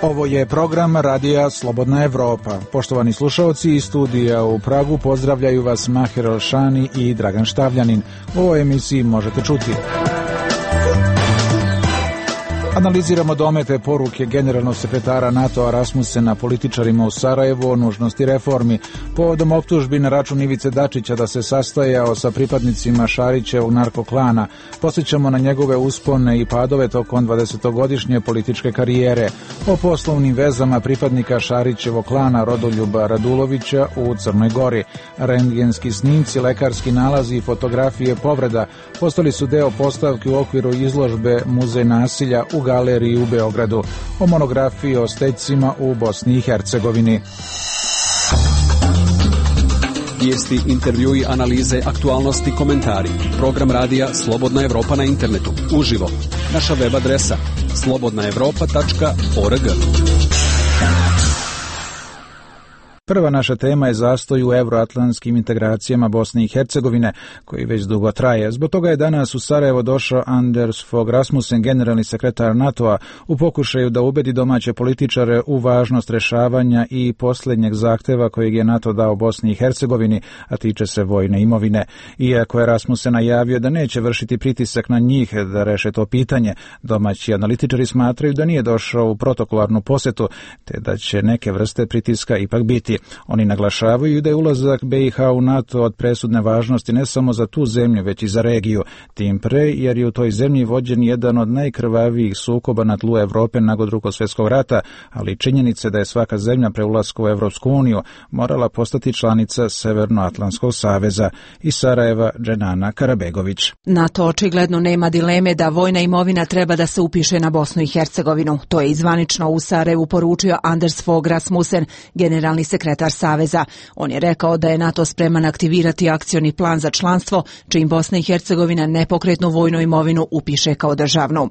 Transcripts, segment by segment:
Ovo je program Radija Slobodna Evropa. Poštovani slušalci iz studija u Pragu pozdravljaju vas Mahir Elšani i Dragan Štavljanin. U ovoj emisiji možete čuti: analiziramo domete poruke generalnog sekretara NATO-a Rasmusena političarima u Sarajevu o nužnosti reformi, povodom optužbi na račun Ivice Dačića da se sastajao sa pripadnicima Šarićevog narkoklana. Posjećamo na njegove uspone i padove tokom 20-godišnje političke karijere, o poslovnim vezama pripadnika Šarićevog klana Rodoljuba Radulovića u Crnoj Gori. Rentgenski snimci, lekarski nalazi i fotografije povreda postali su deo postavki u okviru izložbe Muzej nasilja u galeriji u Beogradu, o monografiji o stećcima u Bosni i Hercegovini. Vijesti, intervjui, analize, aktualnosti, komentari. Program radija Slobodna Evropa na internetu. Uživo. Naša web adresa slobodnaevropa.org. Prva naša tema je zastoj u euroatlantskim integracijama Bosne i Hercegovine, koji već dugo traje. Zbog toga je danas u Sarajevo došao Anders Fogh Rasmussen, generalni sekretar NATO-a, u pokušaju da ubedi domaće političare u važnost rešavanja i posljednjeg zahteva kojeg je NATO dao Bosni i Hercegovini, a tiče se vojne imovine. Iako je Rasmussen najavio da neće vršiti pritisak na njih da reše to pitanje, domaći analitičari smatraju da nije došao u protokolarnu posjetu, te da će neke vrste pritiska ipak biti. Oni naglašavaju da je ulazak BiH u NATO od presudne važnosti ne samo za tu zemlju, već i za regiju. Tim pre, jer je u toj zemlji vođen jedan od najkrvavijih sukoba na tlu Evrope nakon Drugog svjetskog rata, ali činjenice da je svaka zemlja pre ulaska u Evropsku uniju morala postati članica Severnoatlantskog saveza. Iz Sarajeva, Dženana Karabegović. NATO očigledno nema dileme da vojna imovina treba da se upiše na Bosnu i Hercegovinu. To je izvanično u Sarajevu poručio Anders Fogh Rasmussen, generalni sekretar Saveza. On je rekao da je NATO spreman aktivirati akcioni plan za članstvo, čim Bosna i Hercegovina nepokretnu vojnu imovinu upiše kao državnu.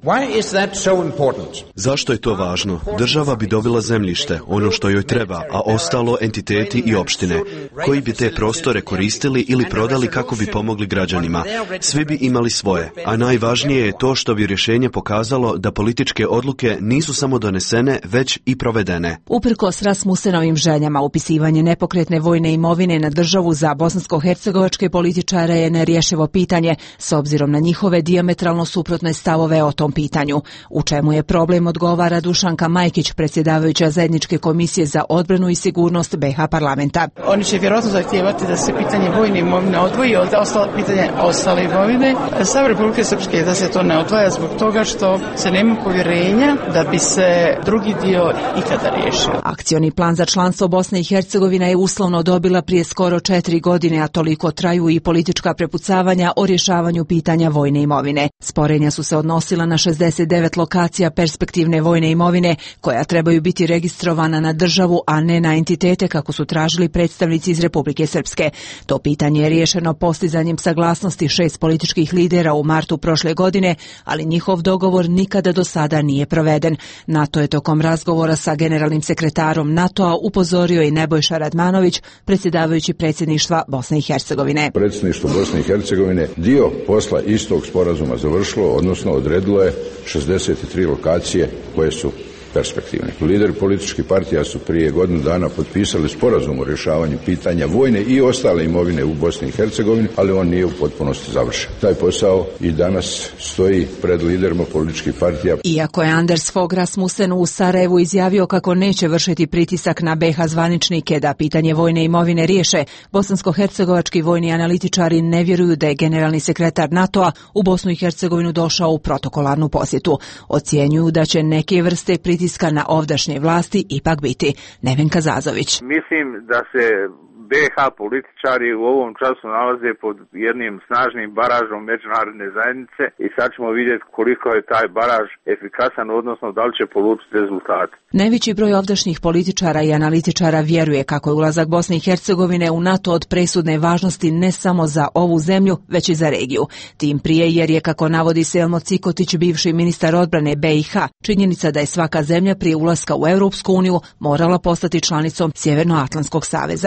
Zašto je to važno? Država bi dobila zemljište, ono što joj treba, a ostalo entiteti i opštine, koji bi te prostore koristili ili prodali kako bi pomogli građanima. Svi bi imali svoje, a najvažnije je to što bi rješenje pokazalo da političke odluke nisu samo donesene, već i provedene. Uprkos Rasmussenovim željama, upisivanje nepokretne vojne imovine na državu za bosansko-hercegovačke političare je nerješivo pitanje, s obzirom na njihove dijametralno suprotne stavove o tom pitanju. U čemu je problem, odgovara Dušanka Majkić, predsjedavajuća Zajedničke komisije za odbranu i sigurnost BiH parlamenta. Oni će vjerojatno zahtijevati da se pitanje vojne imovine odvoji od pitanje ostale imovine. Stav Republike Srpske da se to ne odvaja zbog toga što se nema povjerenja da bi se drugi dio ikada riješio. Akcioni plan za članstvo Bosne i Hercegovina je uslovno dobila prije skoro 4 godine, a toliko traju i politička prepucavanja o rješavanju pitanja vojne imovine. Sporenja su se odnosila na 69 lokacija perspektivne vojne imovine, koja trebaju biti registrovana na državu, a ne na entitete kako su tražili predstavnici iz Republike Srpske. To pitanje je riješeno postizanjem saglasnosti 6 političkih lidera u martu prošle godine, ali njihov dogovor nikada do sada nije proveden. NATO je tokom razgovora sa generalnim sekretarom NATO-a upozorio i Nebojša Radmanović, predsjedavajući predsjedništva Bosne i Hercegovine. Predsjedništvo Bosne i Hercegovine dio posla istog sporazuma završilo, odnosno odredilo je 63 lokacije koje su perspektivne. Lideri političkih partija su prije godinu dana potpisali sporazum o rješavanju pitanja vojne i ostale imovine u Bosni i Hercegovini, ali on nije u potpunosti završen. Taj posao i danas stoji pred liderima političkih partija. Iako je Anders Fogh Rasmussen u Sarajevu izjavio kako neće vršiti pritisak na BiH zvaničnike da pitanje vojne imovine riješe, bosansko-hercegovački vojni analitičari ne vjeruju da je generalni sekretar NATO-a u Bosnu i Hercegovinu došao u protokolarnu posjetu. Ocjenjuju da će neke vrste pritiska na ovdašnje vlasti ipak biti. Nevenka Zazović. Mislim da se BiH političari u ovom času nalaze pod jednim snažnim baražom međunarodne zajednice i sad ćemo vidjeti koliko je taj baraž efikasan, odnosno da li će polučiti rezultate. Najveći broj ovdašnjih političara i analitičara vjeruje kako je ulazak Bosne i Hercegovine u NATO od presudne važnosti ne samo za ovu zemlju, već i za regiju. Tim prije jer je, kako navodi Selmo Cikotić, bivši ministar odbrane BiH, činjenica da je svaka zemlja prije ulaska u Europsku uniju morala postati članicom Sjevernoatlantskog saveza. Ja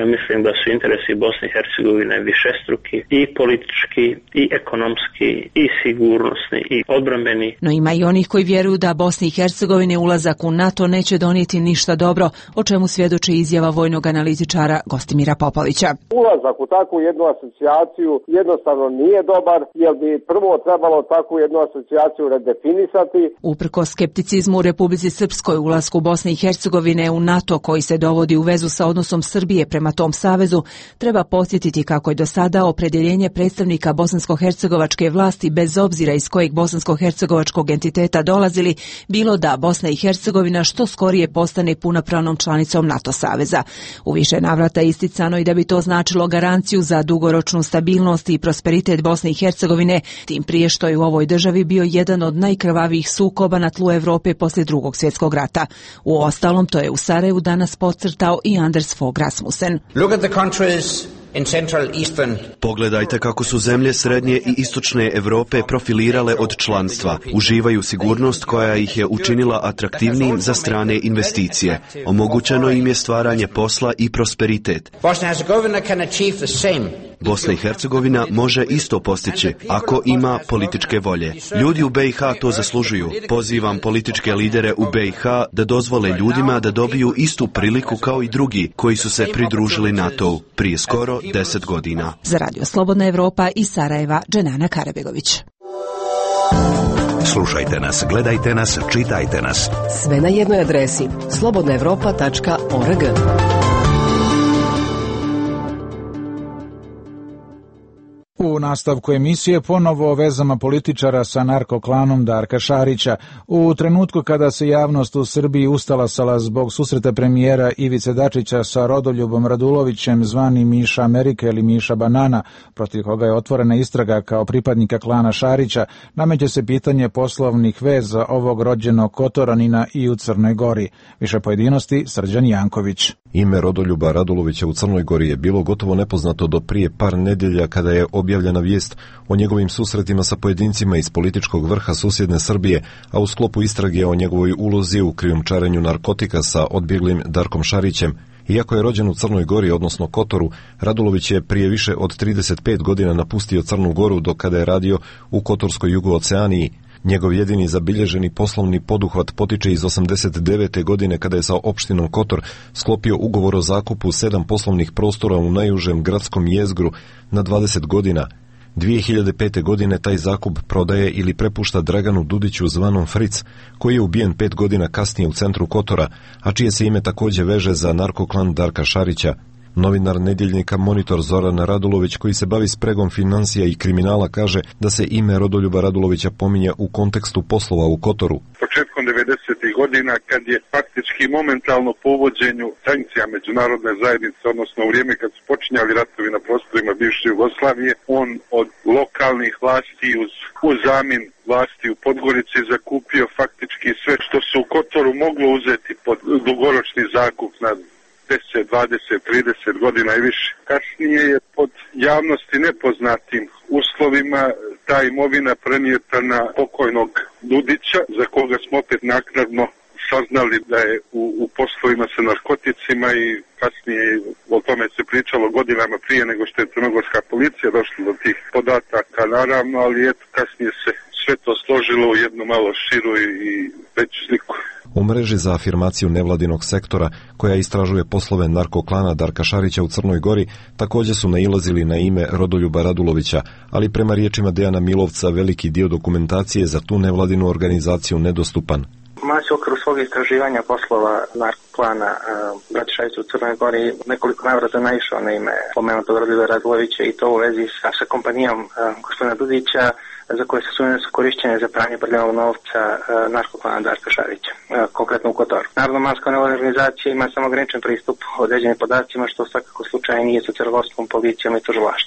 mislim da su interesi Bosne i Hercegovine višestruki, i politički, i ekonomski, i sigurnosni, i odbrambeni. No ima i onih koji vjeruju da Bosni i Hercegovine ulazak u NATO neće donijeti ništa dobro, o čemu svjedoči izjava vojnog analitičara Gostimira Popovića. Ulazak u takvu jednu asocijaciju jednostavno nije dobar, jer bi prvo trebalo takvu jednu asocijaciju redefinisati. Uprkos skepticizmu u Republici Srpskoj ulasku Bosne i Hercegovine u NATO, koji se dovodi u vezu sa odnosom Srbije prema tom savezu, treba podsjetiti kako je do sada opredjeljenje predstavnika bosansko-hercegovačke vlasti, bez obzira iz kojeg bosansko-hercegovačkog entiteta dolazili, bilo da Bosna i Hercegovina što skorije postane punopravnom članicom NATO saveza. U više navrata je isticano i da bi to značilo garanciju za dugoročnu stabilnost i prosperitet Bosne i Hercegovine, tim prije što je u ovoj državi bio jedan od najkrvavijih sukoba na tlu Europe poslije Drugog svjetskog rata. U ostalom, to je u Sarajevu danas podcrtao i Anders Fogh Rasmussen. Look at the countries in Central Eastern. Pogledajte kako su zemlje srednje i istočne Europe profilirale od članstva. Uživaju sigurnost koja ih je učinila atraktivnijim za strane investicije. Omogućeno im je stvaranje posla i prosperitet. Bosna i Hercegovina može isto postići ako ima političke volje. Ljudi u BiH to zaslužuju. Pozivam političke lidere u BiH da dozvole ljudima da dobiju istu priliku kao i drugi koji su se pridružili NATO-u prije skoro 10 godina. Za Radio Slobodna Evropa iz Sarajeva, Dženana Karabegović. Slušajte nas, gledajte nas, čitajte nas. Sve na jednoj adresi slobodnaevropa.org. U nastavku emisije ponovo o vezama političara sa narkoklanom Darka Šarića. U trenutku kada se javnost u Srbiji ustalasala zbog susreta premijera Ivice Dačića sa Rodoljubom Radulovićem, zvani Miša Amerika ili Miša Banana, protiv koga je otvorena istraga kao pripadnika klana Šarića, nameće se pitanje poslovnih veza ovog rođenog Kotoranina i u Crnoj Gori. Više pojedinosti, Srđan Janković. Ime Rodoljuba Radulovića u Crnoj Gori je bilo gotovo nepoznato do prije par nedelja kada je objavljena vijest o njegovim susretima sa pojedincima iz političkog vrha susjedne Srbije, a u sklopu istrage o njegovoj ulozi u krijumčarenju narkotika sa odbjeglim Darkom Šarićem. Iako je rođen u Crnoj Gori, odnosno Kotoru, Radulović je prije više od 35 godina napustio Crnu Goru do kada je radio u Kotorskoj Jugooceaniji. Njegov jedini zabilježeni poslovni poduhvat potiče iz 89. godine kada je sa opštinom Kotor sklopio ugovor o zakupu 7 poslovnih prostora u najužem gradskom jezgru na 20 godina. 2005. godine taj zakup prodaje ili prepušta Draganu Dudiću zvanom Fritz, koji je ubijen 5 godina kasnije u centru Kotora, a čije se ime također veže za narkoklan Darka Šarića. Novinar nedjeljnika Monitor Zoran Radulović, koji se bavi spregom financija i kriminala, kaže da se ime Rodoljuba Radulovića pominje u kontekstu poslova u Kotoru. Početkom 90. godina, kad je faktički momentalno po uvođenju sankcija međunarodne zajednice, odnosno u vrijeme kad su počinjali ratovi na prostorima bivše Jugoslavije, on od lokalnih vlasti uz zamin vlasti u Podgorici zakupio faktički sve što se u Kotoru moglo uzeti pod dugoročni zakup na 10, 20, 30 godina i više. Kasnije je pod javnosti nepoznatim uslovima ta imovina prenijeta na pokojnog Dudića, za koga smo opet naknadno saznali da je u poslovima sa narkoticima i kasnije o tome se pričalo godinama prije nego što je crnogorska policija došla do tih podataka, naravno, ali eto kasnije se sve to složilo u jednu malo širu i veću sliku. U mreži za afirmaciju nevladinog sektora, koja istražuje poslove narkoklana Darka Šarića u Crnoj Gori, također su nailazili na ime Rodoljuba Radulovića, ali prema riječima Dejana Milovca veliki dio dokumentacije za tu nevladinu organizaciju nedostupan. Mać u okviru svog istraživanja poslova narkoklana Darka Šarića u Crnoj Gori nekoliko navrata naišao na ime pomenutog Rodoljuba Radulovića i to u vezi sa kompanijom gospodina Dudića, za koje se sumnje su korišćene za pranje prljavog novca narkoklana Darka Šarića, konkretno u Kotoru. Narodna manska organizacija ima samo ograničen pristup određenim podacima, što u svakako slučaju nije sa crnogorskom policijom i tužilaštvom. Međutim,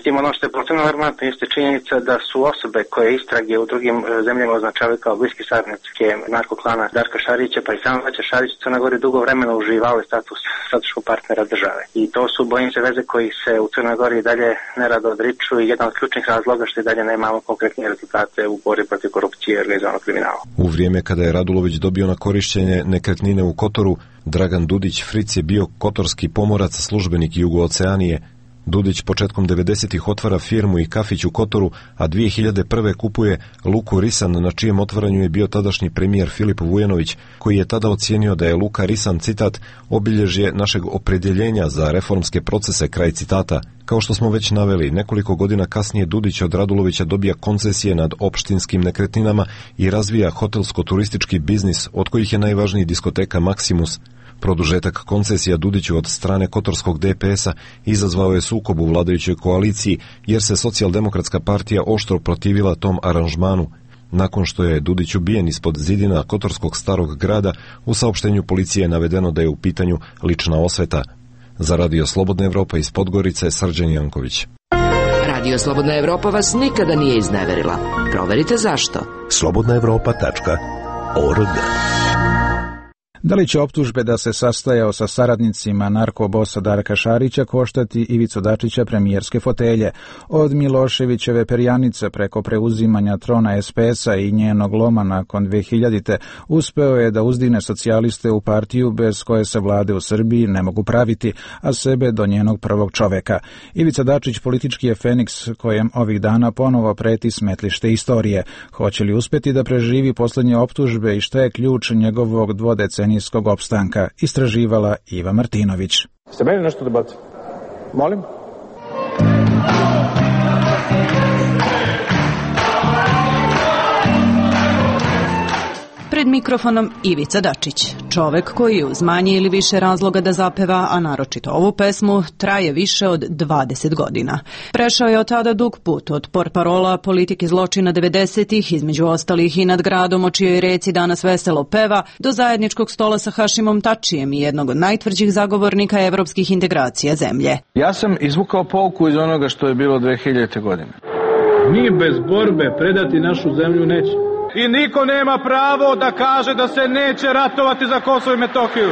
Međutim, ono što je potpuno alarmantno jeste činjenica da su osobe koje istrage u drugim zemljama označavaju kao bliski saradnici narkoklana Darka Šarića, pa i sam Vaća Šarić u Crnoj Gori dugo vremena uživao status strateškog partnera države. I to su, bojim se, veze koji se u Crnoj Gori dalje nerado odriču i jedan od ključnih razloga što i dalje nemamo konkretne rezultate u borbi protiv korupcije i organizovanog kriminala. U vrijeme kada je Radulović dobio na korišćenje nekretnine u Kotoru, Dragan Dudić Fric je bio kotorski pomorac, službenik Jugooceanije. Dudić početkom 90-ih otvara firmu i kafić u Kotoru, a 2001. kupuje Luku Risan, na čijem otvaranju je bio tadašnji premijer Filip Vujanović, koji je tada ocijenio da je Luka Risan, citat, obilježje našeg opredjeljenja za reformske procese, kraj citata. Kao što smo već naveli, nekoliko godina kasnije Dudić od Radulovića dobija koncesije nad opštinskim nekretninama i razvija hotelsko-turistički biznis, od kojih je najvažniji diskoteka Maximus. Produžetak koncesija Dudiću od strane kotorskog DPS-a izazvao je sukob u vladajućoj koaliciji, jer se Socijaldemokratska partija oštro protivila tom aranžmanu. Nakon što je Dudić ubijen ispod zidina kotorskog starog grada, u saopštenju policije je navedeno da je u pitanju lična osveta. Za Radio Slobodna Evropa iz Podgorice, Srđan Janković. Radio Slobodna Evropa vas nikada nije izneverila. Proverite zašto. slobodnaevropa.org. Da li će optužbe da se sastajao sa saradnicima narkobosa Darka Šarića koštati Ivicu Dačića premijerske fotelje? Od Miloševićeve perjanice preko preuzimanja trona SPS-a i njenog loma nakon 2000-te uspeo je da uzdigne socijaliste u partiju bez koje se vlade u Srbiji ne mogu praviti, a sebe do njenog prvog čoveka. Ivica Dačić politički je feniks kojem ovih dana ponovo preti smetlište istorije. Hoće li uspeti da preživi posljednje optužbe i šta je ključ njegovog dvodecenijskog opstanka, istraživala Iva Martinović. Ste meni nešto da bacite? Molim? Pred mikrofonom Ivica Dačić, čovek koji uz manje ili više razloga da zapeva, a naročito ovu pesmu, traje više od 20 godina. Prešao je od tada dug put, od portparola politike zločina 90-ih, između ostalih i nad gradom o čijoj reci danas veselo peva, do zajedničkog stola sa Hašimom Tačijem i jednog od najtvrđih zagovornika evropskih integracija zemlje. Ja sam izvukao pouku iz onoga što je bilo 2000. godine. Mi bez borbe predati našu zemlju nećemo. I niko nema pravo da kaže da se neće ratovati za Kosovo i Metohiju.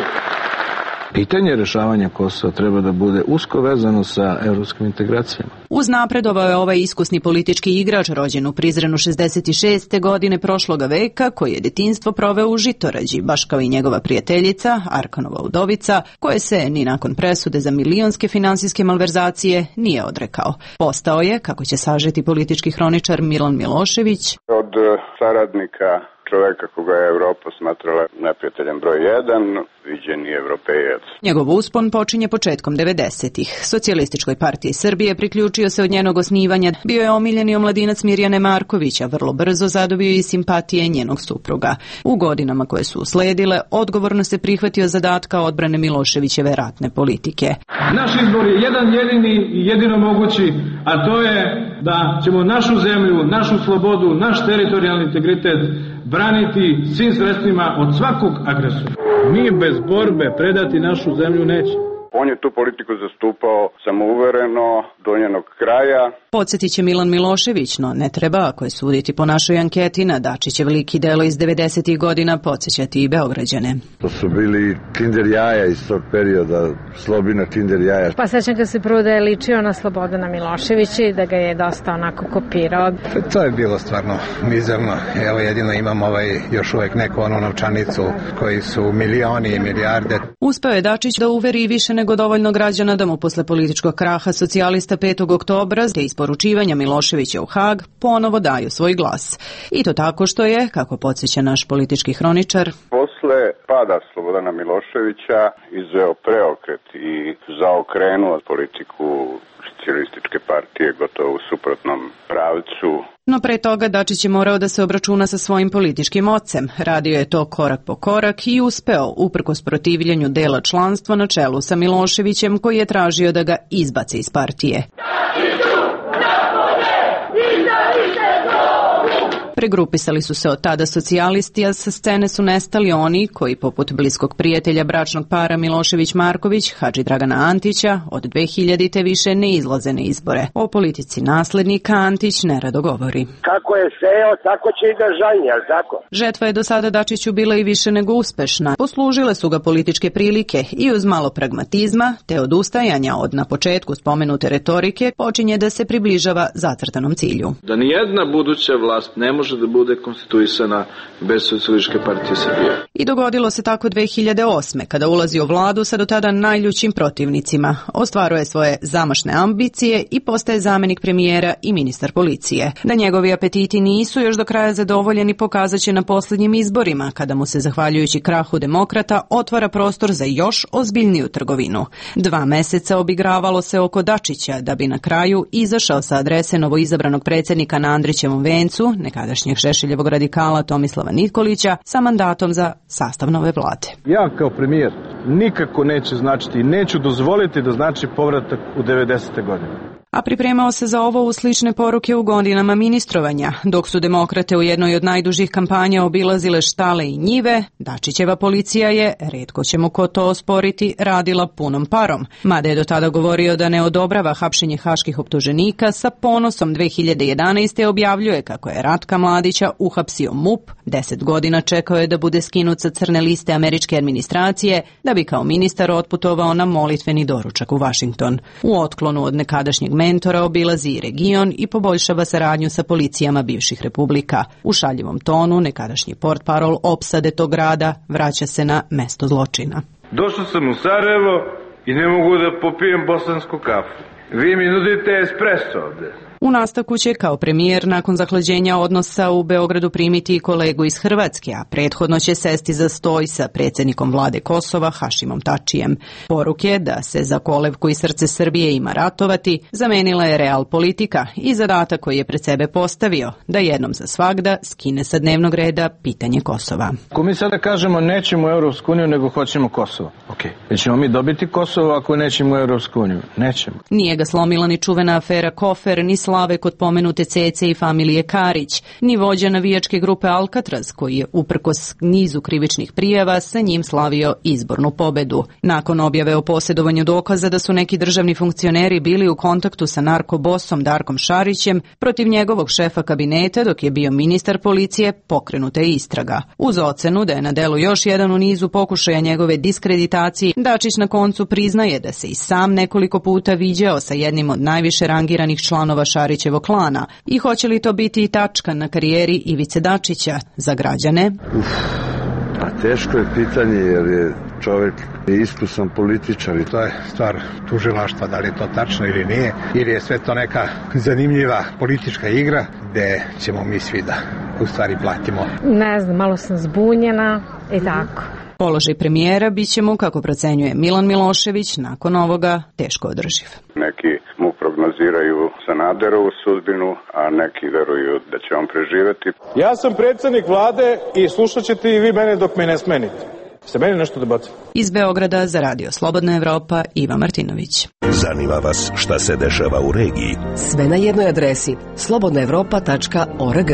Pitanje rešavanja Kosova treba da bude usko vezano sa evropskim integracijama. Uznapredovao je ovaj iskusni politički igrač rođen u Prizrenu 66. godine prošloga veka, koji je detinjstvo proveo u Žitorađi, baš kao i njegova prijateljica, Arkanova udovica, koje se ni nakon presude za milionske finansijske malverzacije nije odrekao. Postao je, kako će sažeti politički hroničar Milan Milošević, od saradnika čoveka koga je Evropa smatrala neprijateljem broj 1, viđeni evropejac. Njegov uspon počinje početkom 90-ih. Socijalističkoj partiji Srbije priključio se od njenog osnivanja. Bio je omiljeni omladinac Mirjane Marković, a vrlo brzo zadobio i simpatije njenog supruga. U godinama koje su usledile, odgovorno se prihvatio zadatka odbrane Miloševićeve ratne politike. Naš izbor je jedan jedini i jedino mogući, a to je da ćemo našu zemlju, našu slobodu, naš teritorijalni integritet braniti svim sredstvima od svakog agresora. Mi bez borbe predati našu zemlju nećemo. On je tu politiku zastupao samouvereno do njenog kraja. Podsjetit će Milan Milošević, no ne treba, ako je suditi po našoj anketi, na Dačićev lik i delo iz 90-ih godina podsjećati i Beograđane. To su bili Kinder jaja iz tog perioda, Slobina Kinder jaja. Pa sećam ga se prvo da je ličio na Slobodana Miloševića i da ga je dosta onako kopirao. To je bilo stvarno mizerno. Evo jedino imam još uvek neku novčanicu koji su milioni i milijarde. Uspeo je Dačić da uveri više nego dovoljno građana da mu posle političkog kraha socijalista 5. oktobra te isporučivanja Miloševića u Hag ponovo daju svoj glas. I to tako što je, kako podsjeća naš politički hroničar, posle pada Slobodana Miloševića izveo preokret i zaokrenuo politiku socijalističke partije gotovo u suprotnom pravcu. No pre toga Dačić je morao da se obračuna sa svojim političkim ocem. Radio je to korak po korak i uspeo, uprkos protivljenju dela članstva na čelu sa Miloševićem, koji je tražio da ga izbace iz partije. Pregrupisali su se od tada socijalisti, a sa scene su nestali oni koji, poput bliskog prijatelja bračnog para Milošević-Marković, Hadži Dragana Antića, od 2000-te više ne izlaze na izbore. O politici naslednika Antić nerado govori. Kako je seo, tako će i da žanje, ali tako? Žetva je do sada Dačiću bila i više nego uspešna. Poslužile su ga političke prilike i uz malo pragmatizma, te odustajanja od na početku spomenute retorike, počinje da se približava zacrtanom cilju. Da nijedna buduća vlast ne može da bude konstituisana bez Socijalističke partije Srbije. I dogodilo se tako 2008. kada ulazi u vladu sa do tada najljućim protivnicima, ostvaruje svoje zamašne ambicije i postaje zamenik premijera i ministar policije. Da njegovi apetiti nisu još do kraja zadovoljeni pokazat će na posljednjim izborima, kada mu se, zahvaljujući krahu demokrata, otvara prostor za još ozbiljniju trgovinu. 2 meseca obigravalo se oko Dačića, da bi na kraju izašao sa adrese novoizabranog predsjednika na Andrićevom vencu, nekadašnjeg Šešeljevog radikala Tomislava Nikolića, sa mandatom za sastav nove vlade. Ja kao premijer nikako neće značiti i neću dozvoliti da znači povratak u 90. godine. A pripremao se za ovo u slične poruke u godinama ministrovanja. Dok su demokrate u jednoj od najdužih kampanja obilazile štale i njive, Dačićeva policija je, retko će mu ko to osporiti, radila punom parom. Mada je do tada govorio da ne odobrava hapšenje haških optuženika, sa ponosom 2011. objavljuje kako je Ratka Mladića uhapsio MUP, 10 godina čekao je da bude skinut sa crne liste američke administracije, da bi kao ministar otputovao na molitveni doručak u Washington. U otklonu od nekadašnjeg mentora obilazi i region i poboljšava saradnju sa policijama bivših republika. U šaljivom tonu nekadašnji portparol opsade tog grada vraća se na mesto zločina. Došao sam u Sarajevo i ne mogu da popijem bosansku kafu. Vi mi nudite espresso ovde. U nastavku će kao premijer nakon zahlađenja odnosa u Beogradu primiti i kolegu iz Hrvatske, a prethodno će sesti za stoj sa predsjednikom vlade Kosova Hašimom Tačijem. Poruke da se za kolevku i srce Srbije ima ratovati zamenila je real politika i zadatak koji je pred sebe postavio, da jednom za svagda skine sa dnevnog reda pitanje Kosova. Ako mi sada kažemo nećemo u Europsku uniju nego hoćemo Kosovo, ćemo mi dobiti Kosovo ako nećemo u Europsku uniju? Nećemo. Nije ga slomila ni čuvena afera Kofer, ni slave kod pomenute Cece i familije Karić, ni vođa navijačke grupe Alcatraz, koji je uprkos nizu krivičnih prijava sa njim slavio izbornu pobedu. Nakon objave o posjedovanju dokaza da su neki državni funkcioneri bili u kontaktu sa narkobosom Darkom Šarićem, protiv njegovog šefa kabineta dok je bio ministar policije, pokrenuta je istraga. Uz ocenu da je na delu još jedan u nizu pokušaja njegove diskreditacije, Dačić na koncu priznaje da se i sam nekoliko puta viđao sa jednim od najviše rangiranih članova Šarićevog klana i hoće li to biti i tačka na karijeri Ivice Dačića za građane? A teško je pitanje jer je čovjek iskusan političar i to je stvar tužilaštva da li je to tačno ili nije, ili je sve to neka zanimljiva politička igra gde ćemo mi svi da u stvari platimo. Ne znam, malo sam zbunjena i tako. Položaj premijera bit će mu, kako procenjuje Milan Milošević, nakon ovoga teško održiv. Neki mu prognoziraju Sanaderovu sudbinu, a neki veruju da će on preživeti. Ja sam predsjednik vlade i slušat ćete i vi mene dok me ne smenite. Se meni nešto da bacim. Iz Beograda za Radio Slobodna Evropa, Iva Martinović. Zanima vas šta se dešava u regiji? Sve na jednoj adresi slobodnaevropa.org.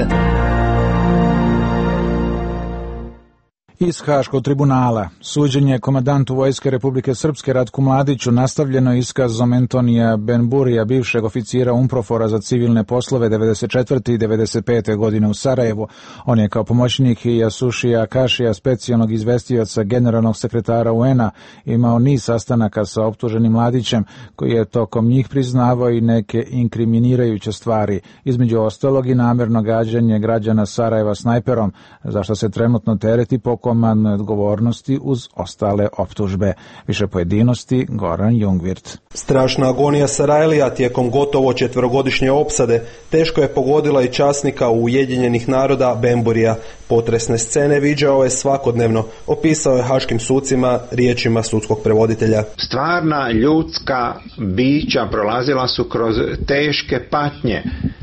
Iz Haškog tribunala. Suđenje komandantu Vojske Republike Srpske Ratku Mladiću nastavljeno iskazom Antonija Benburija, bivšeg oficira UNPROFOR-a za civilne poslove 94. i 95. godine u Sarajevu. On je kao pomoćnik Jasušija Kašija, specijalnog izvestioca generalnog sekretara UN-a, imao niz sastanaka sa optuženim Mladićem, koji je tokom njih priznavao i neke inkriminirajuće stvari, između ostalog i namjerno gađanje građana Sarajeva snajperom, za što se trenutno tereti po komandnoj odgovornosti uz ostale optužbe. Više pojedinosti Goran Jungvirt. Strašna agonija Sarajlija tijekom gotovo 4-godišnje opsade teško je pogodila i časnika Ujedinjenih naroda Benburija. Potresne scene viđao je svakodnevno, opisao je haškim sucima riječima sudskog prevoditelja. Stvarna ljudska bića prolazila su kroz teške patnje.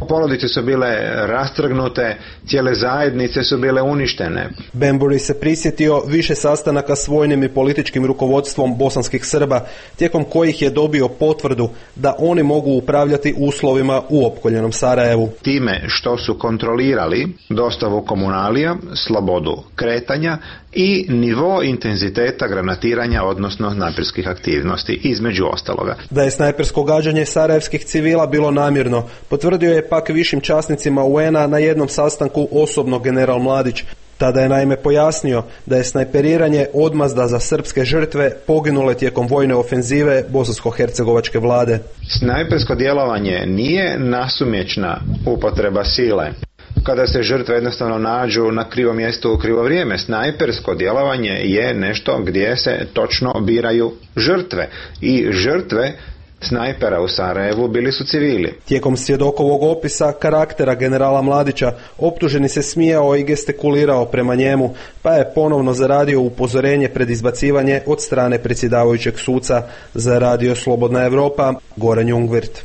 porodice su bile rastrgnute, cijele zajednice su bile uništene. Bembury se prisjetio više sastanaka s vojnim i političkim rukovodstvom bosanskih Srba, tijekom kojih je dobio potvrdu da oni mogu upravljati uslovima u opkoljenom Sarajevu. Time što su kontrolirali dostavu komunalija, slobodu kretanja i nivo intenziteta granatiranja, odnosno snajperskih aktivnosti, između ostaloga. Da je snajpersko gađanje sarajevskih civila bilo namjerno, potvrdio je pak višim časnicima UN-a na jednom sastanku osobno general Mladić. Tada je naime pojasnio da je snajperiranje odmazda za srpske žrtve poginule tijekom vojne ofenzive bosansko-hercegovačke vlade. Snajpersko djelovanje nije nasumična upotreba sile. Kada se žrtve jednostavno nađu na krivom mjestu u krivo vrijeme. Snajpersko djelovanje je nešto gdje se točno biraju žrtve. I žrtve snajpera u Sarajevu bili su civili. Tijekom svjedokovog opisa karaktera generala Mladića optuženi se smijao i gestikulirao prema njemu, pa je ponovno zaradio upozorenje pred izbacivanje od strane predsjedavajućeg suca za Radio Slobodna Evropa Goran Jungwirth.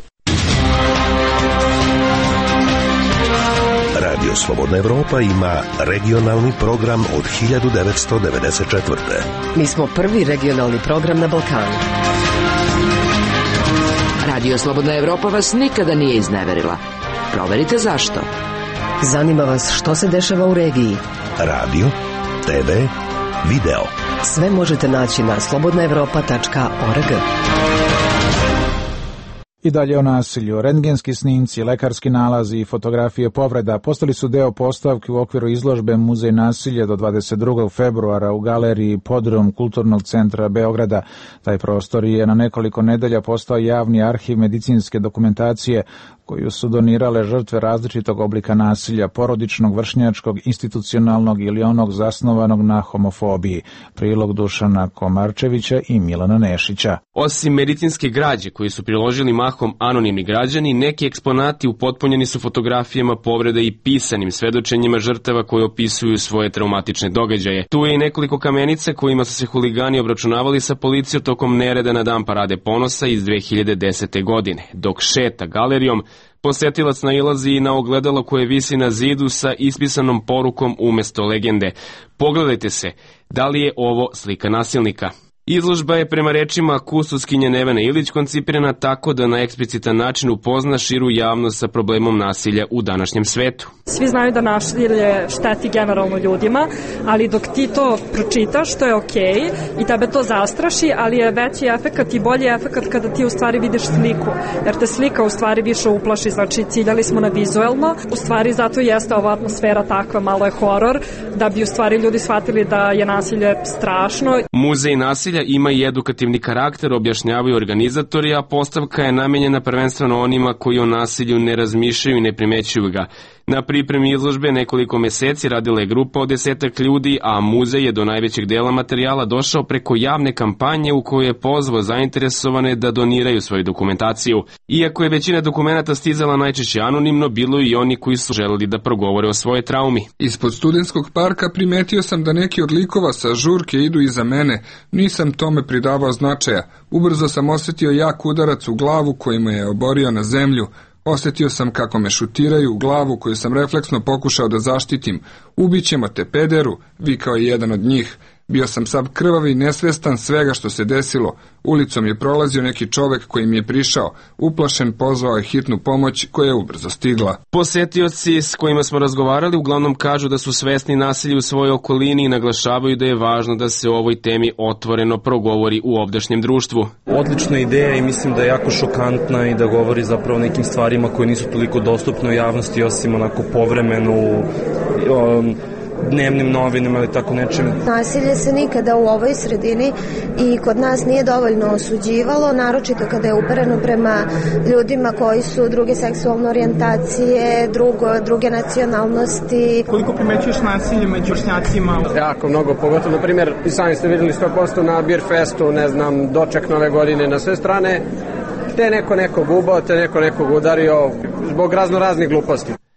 Radio Slobodna Evropa ima regionalni program od 1994. Mi smo prvi regionalni program na Balkanu. Radio Slobodna Evropa vas nikada nije izneverila. Proverite zašto. Zanima vas što se dešava u regiji. Radio, TV, video. Sve možete naći na slobodnaevropa.org. I dalje o nasilju. Rentgenski snimci, lekarski nalazi i fotografije povreda postali su deo postavki u okviru izložbe Muzej nasilja do 22. februara u galeriji Podrum Kulturnog centra Beograda. Taj prostor je na nekoliko nedelja postao javni arhiv medicinske dokumentacije koju su donirale žrtve različitog oblika nasilja, porodičnog, vršnjačkog, institucionalnog ili onog zasnovanog na homofobiji. Prilog Dušana Komarčevića i Milana Nešića. Osim medicinske građe koju su priložili mahom anonimni građani, neki eksponati upotpunjeni su fotografijama povreda i pisanim svedočenjima žrtava koje opisuju svoje traumatične događaje. Tu je i nekoliko kamenica kojima su se huligani obračunavali sa policijom tokom nereda na dan Parade ponosa iz 2010. godine. Dok šeta galerijom, posetilac nailazi i na ogledalo koje visi na zidu sa ispisanom porukom umjesto legende. Pogledajte se, da li je ovo slika nasilnika? Izložba je prema rečima kustoskinje Nevene Ilić koncipirana tako da na eksplicitan način upozna širu javnost sa problemom nasilja u današnjem svetu. Svi znaju da nasilje šteti generalno ljudima, ali dok ti to pročitaš, to je okej i tebe to zastraši, ali je veći efekat i bolji efekat kada ti u stvari vidiš sliku, jer te slika u stvari više uplaši, znači ciljali smo na vizuelno, u stvari zato jeste ova atmosfera takva, malo je horor, da bi u stvari ljudi shvatili da je nasilje strašno. Muzej nasilja ima i edukativni karakter, objašnjavaju organizatori, a postavka je namenjena prvenstveno onima koji o nasilju ne razmišljaju i ne primećuju ga. Na pripremi izložbe nekoliko meseci radila je grupa od 10 ljudi, a muzej je do najvećeg dela materijala došao preko javne kampanje u kojoj je pozvao zainteresovane da doniraju svoju dokumentaciju. Iako je većina dokumenata stizala najčešće anonimno, bilo i oni koji su želeli da progovore o svojoj traumi. Ispod Studentskog parka primetio sam da neki od likova sa žurke idu iza mene. Nisam tome pridavao značaja. Ubrzo sam osjetio jak udarac u glavu koji me je oborio na zemlju. Osjetio sam kako me šutiraju u glavu koju sam refleksno pokušao da zaštitim. Ubićemo te, pederu, vikao je jedan od njih. Bio sam sav krvav i nesvestan svega što se desilo. Ulicom je prolazio neki čovek koji mi je prišao. Uplašen pozvao je hitnu pomoć koja je ubrzo stigla. Posetioci s kojima smo razgovarali uglavnom kažu da su svesni nasilja u svojoj okolini i naglašavaju da je važno da se o ovoj temi otvoreno progovori u ovdašnjem društvu. Odlična ideja i mislim da je jako šokantna i da govori zapravo o nekim stvarima koje nisu toliko dostupne u javnosti osim onako povremeno dnevnim novinama ili tako nečem. Nasilje se nikada u ovoj sredini i kod nas nije dovoljno osuđivalo, naročito kada je upereno prema ljudima koji su druge seksualne orijentacije, druge nacionalnosti. Koliko primećuješ nasilje među vršnjacima? Jako mnogo, pogotovo, na primjer, i sami ste vidjeli 100% na Beer Festu, ne znam, doček nove godine na sve strane, te neko nekog ubao, te neko nekog udario zbog razno raznih gluposti.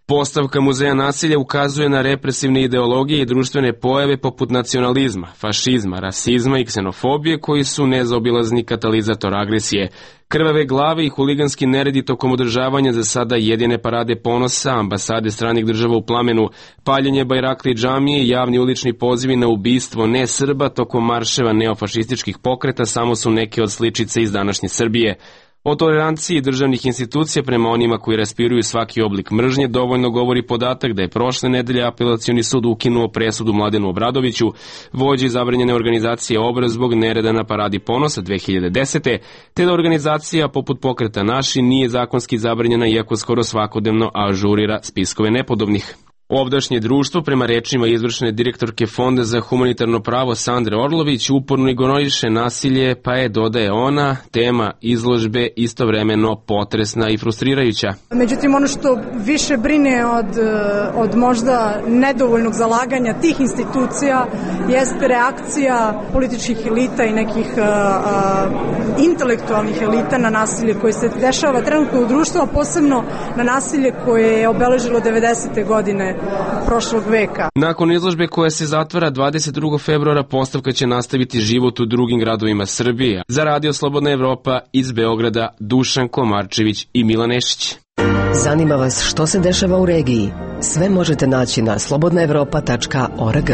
Postavka Muzeja nasilja ukazuje na represivne ideologije i društvene pojave poput nacionalizma, fašizma, rasizma i ksenofobije koji su nezaobilazni katalizator agresije. Krvave glave i huliganski neredi tokom održavanja za sada jedine parade ponosa, ambasade stranih država u plamenu, paljenje bajrakli džamije i javni ulični pozivi na ubistvo ne Srba tokom marševa neofašističkih pokreta samo su neke od sličice iz današnje Srbije. O toleranciji državnih institucija prema onima koji raspiruju svaki oblik mržnje dovoljno govori podatak da je prošle nedelje Apelacioni sud ukinuo presudu Mladenu Obradoviću, vođi zabranjene organizacije Obraz zbog nereda na paradi ponosa 2010. te da organizacija poput pokreta Naši nije zakonski zabranjena iako skoro svakodnevno ažurira spiskove nepodobnih. Ovdašnje društvo, prema rečima izvršne direktorke Fonda za humanitarno pravo Sandre Orlović, uporno ignoriše nasilje, pa je, dodaje ona, tema izložbe istovremeno potresna i frustrirajuća. Međutim, ono što više brine od možda nedovoljnog zalaganja tih institucija jeste reakcija političkih elita i nekih intelektualnih elita na nasilje koje se dešava trenutno u društvu, a posebno na nasilje koje je obeležilo 90. godine prošlog veka. Nakon izložbe koja se zatvara 22. februara, postavka će nastaviti život u drugim gradovima Srbije. Za Radio Slobodna Evropa iz Beograda, Dušan Komarčević i Milan Nešić. Zanima vas što se dešava u regiji? Sve možete naći na slobodnaevropa.org.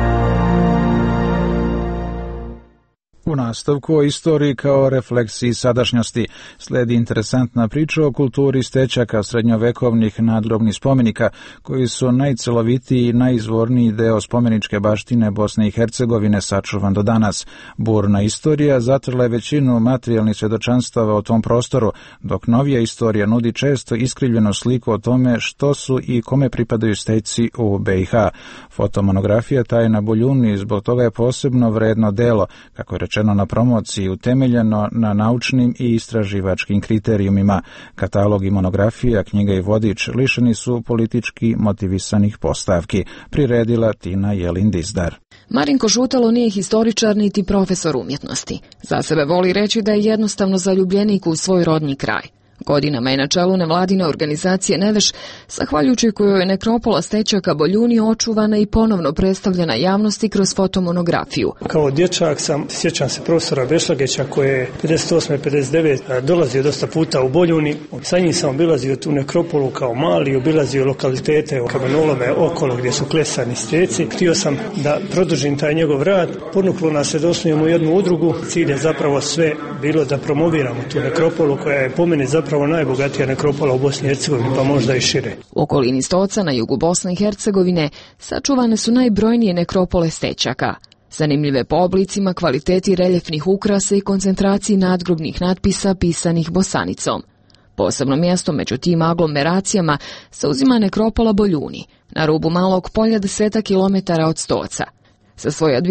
U nastavku o istoriji kao refleksiji sadašnjosti sledi interesantna priča o kulturi stečaka srednjovekovnih nadgrobnih spomenika koji su najcelovitiji i najizvorniji deo spomeničke baštine Bosne i Hercegovine sačuvan do danas. Burna istorija zatrla je većinu materijalnih svjedočanstava o tom prostoru, dok novija istorija nudi često iskrivljenu sliku o tome što su i kome pripadaju steci u BiH. Fotomonografija Tajna Boljuni zbog toga je posebno vredno delo, kako je rečeno na promociji, utemeljeno na naučnim i istraživačkim kriterijumima. Katalog i monografija, knjiga i vodič lišeni su politički motivisanih postavki, priredila Tina Jelin-Dizdar. Marinko Žutalo nije historičar niti profesor umjetnosti. Za sebe voli reći da je jednostavno zaljubljenik u svoj rodni kraj. Godinama je na čelu nevladine organizacije Neveš, zahvaljujući kojoj je nekropola stečaka Boljuni očuvana i ponovno predstavljena javnosti kroz fotomonografiju. Kao dječak sjećam se profesora Bešlageća koji je 58-59 dolazio dosta puta u Boljuni. Sa njim sam obilazio tu nekropolu kao mali, obilazio lokalitete, kamenolome okolo gdje su klesani steci. Htio sam da produžim taj njegov rad. Ponuklo nas se da osnujemo jednu udrugu. Cilj je zapravo sve bilo da promoviramo tu nekropolu koja je po meni zapravo najbogatija nekropola u Bosni i Hercegovini, pa možda i šire. U okolini Stoca na jugu Bosne i Hercegovine sačuvane su najbrojnije nekropole stečaka. Zanimljive po oblicima, kvaliteti reljefnih ukrasa i koncentraciji nadgrobnih natpisa pisanih bosanicom. Posebno mjesto među tim aglomeracijama zauzima nekropola Boljuni, na rubu Malog polja 10 kilometara od Stoca. Sa svoja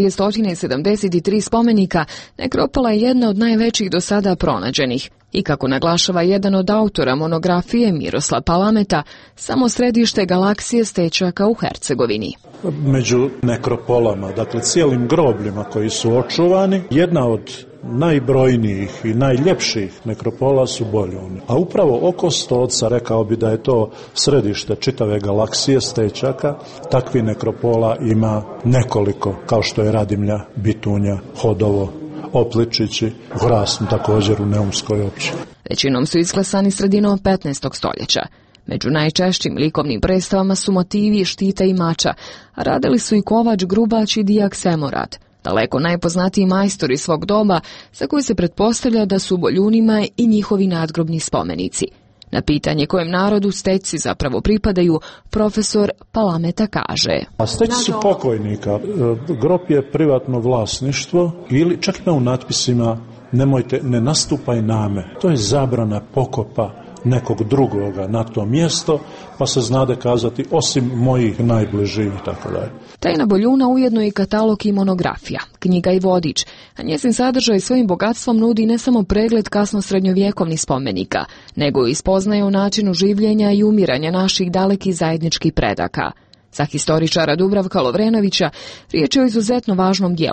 273 spomenika, nekropola je jedna od najvećih do sada pronađenih i, kako naglašava jedan od autora monografije Miroslav Palameta, samo središte galaksije stečaka u Hercegovini. Među nekropolama, dakle cijelim grobljima koji su očuvani, jedna od najbrojnijih i najljepših nekropola su Boljuni. A upravo oko Stoca, rekao bi da je to središte čitave galaksije stečaka, takvi nekropola ima nekoliko, kao što je Radimlja, Bitunja, Hodovo, Opličići, Hrasn također u Neumskoj općini. Većinom su isklesani sredinom 15. stoljeća. Među najčešćim likovnim predstavama su motivi štita i mača, a radili su i kovač, grubač i dijak Semorad, daleko najpoznatiji majstori svog doba, za koje se pretpostavlja da su u Boljunima i njihovi nadgrobni spomenici. Na pitanje kojem narodu steci zapravo pripadaju, profesor Palameta kaže: A steci su pokojnika, grob je privatno vlasništvo ili čak ima u natpisima nemojte, ne nastupaj name. To je zabrana pokopa nekog drugoga na to mjesto, pa se znade kazati osim mojih najbližih i tako dalje. Tajna Boljuna ujedno i katalog i monografija, knjiga i vodič, a njezin sadržaj svojim bogatstvom nudi ne samo pregled kasno srednjovjekovnih spomenika, nego i spoznaje o načinu življenja i umiranja naših dalekih zajedničkih predaka. Za historičara Dubravka Lovrenovića riječ je o izuzetno važnom dijelu.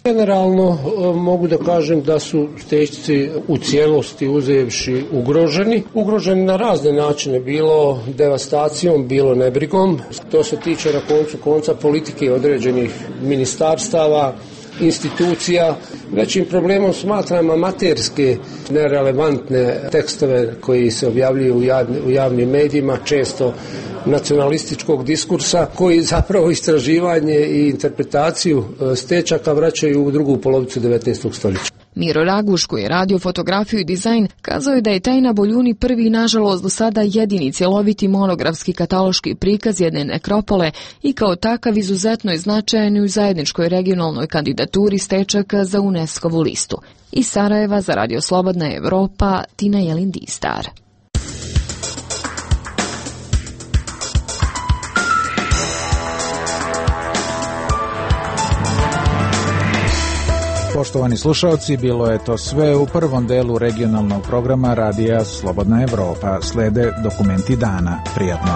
Generalno mogu da kažem da su stečci u cijelosti uzevši ugroženi na razne načine, bilo devastacijom, bilo nebrigom. To se tiče na koncu konca politike određenih ministarstava, institucija. Većim problemom smatram amaterske, nerelevantne tekstove koji se objavljuju u javnim medijima, često nacionalističkog diskursa, koji zapravo istraživanje i interpretaciju stečaka vraćaju u drugu polovicu 19. stoljeća. Miro Raguš, koji je radio fotografiju i dizajn, kazao je da je taj na Boljuni prvi i nažalost do sada jedini cjeloviti monografski kataloški prikaz jedne nekropole i kao takav izuzetno je značajan u zajedničkoj regionalnoj kandidaturi stečaka za UNESCO-vu listu. Iz Sarajeva za Radio Slobodna Evropa, Tina Jelin-Distar. Poštovani slušalci, bilo je to sve u prvom delu regionalnog programa Radija Slobodna Evropa. Slede dokumenti dana. Prijatno.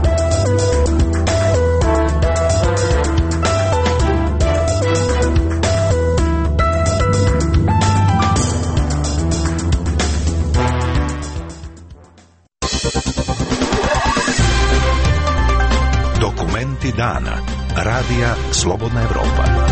Dokumenti dana. Radija Slobodna Evropa.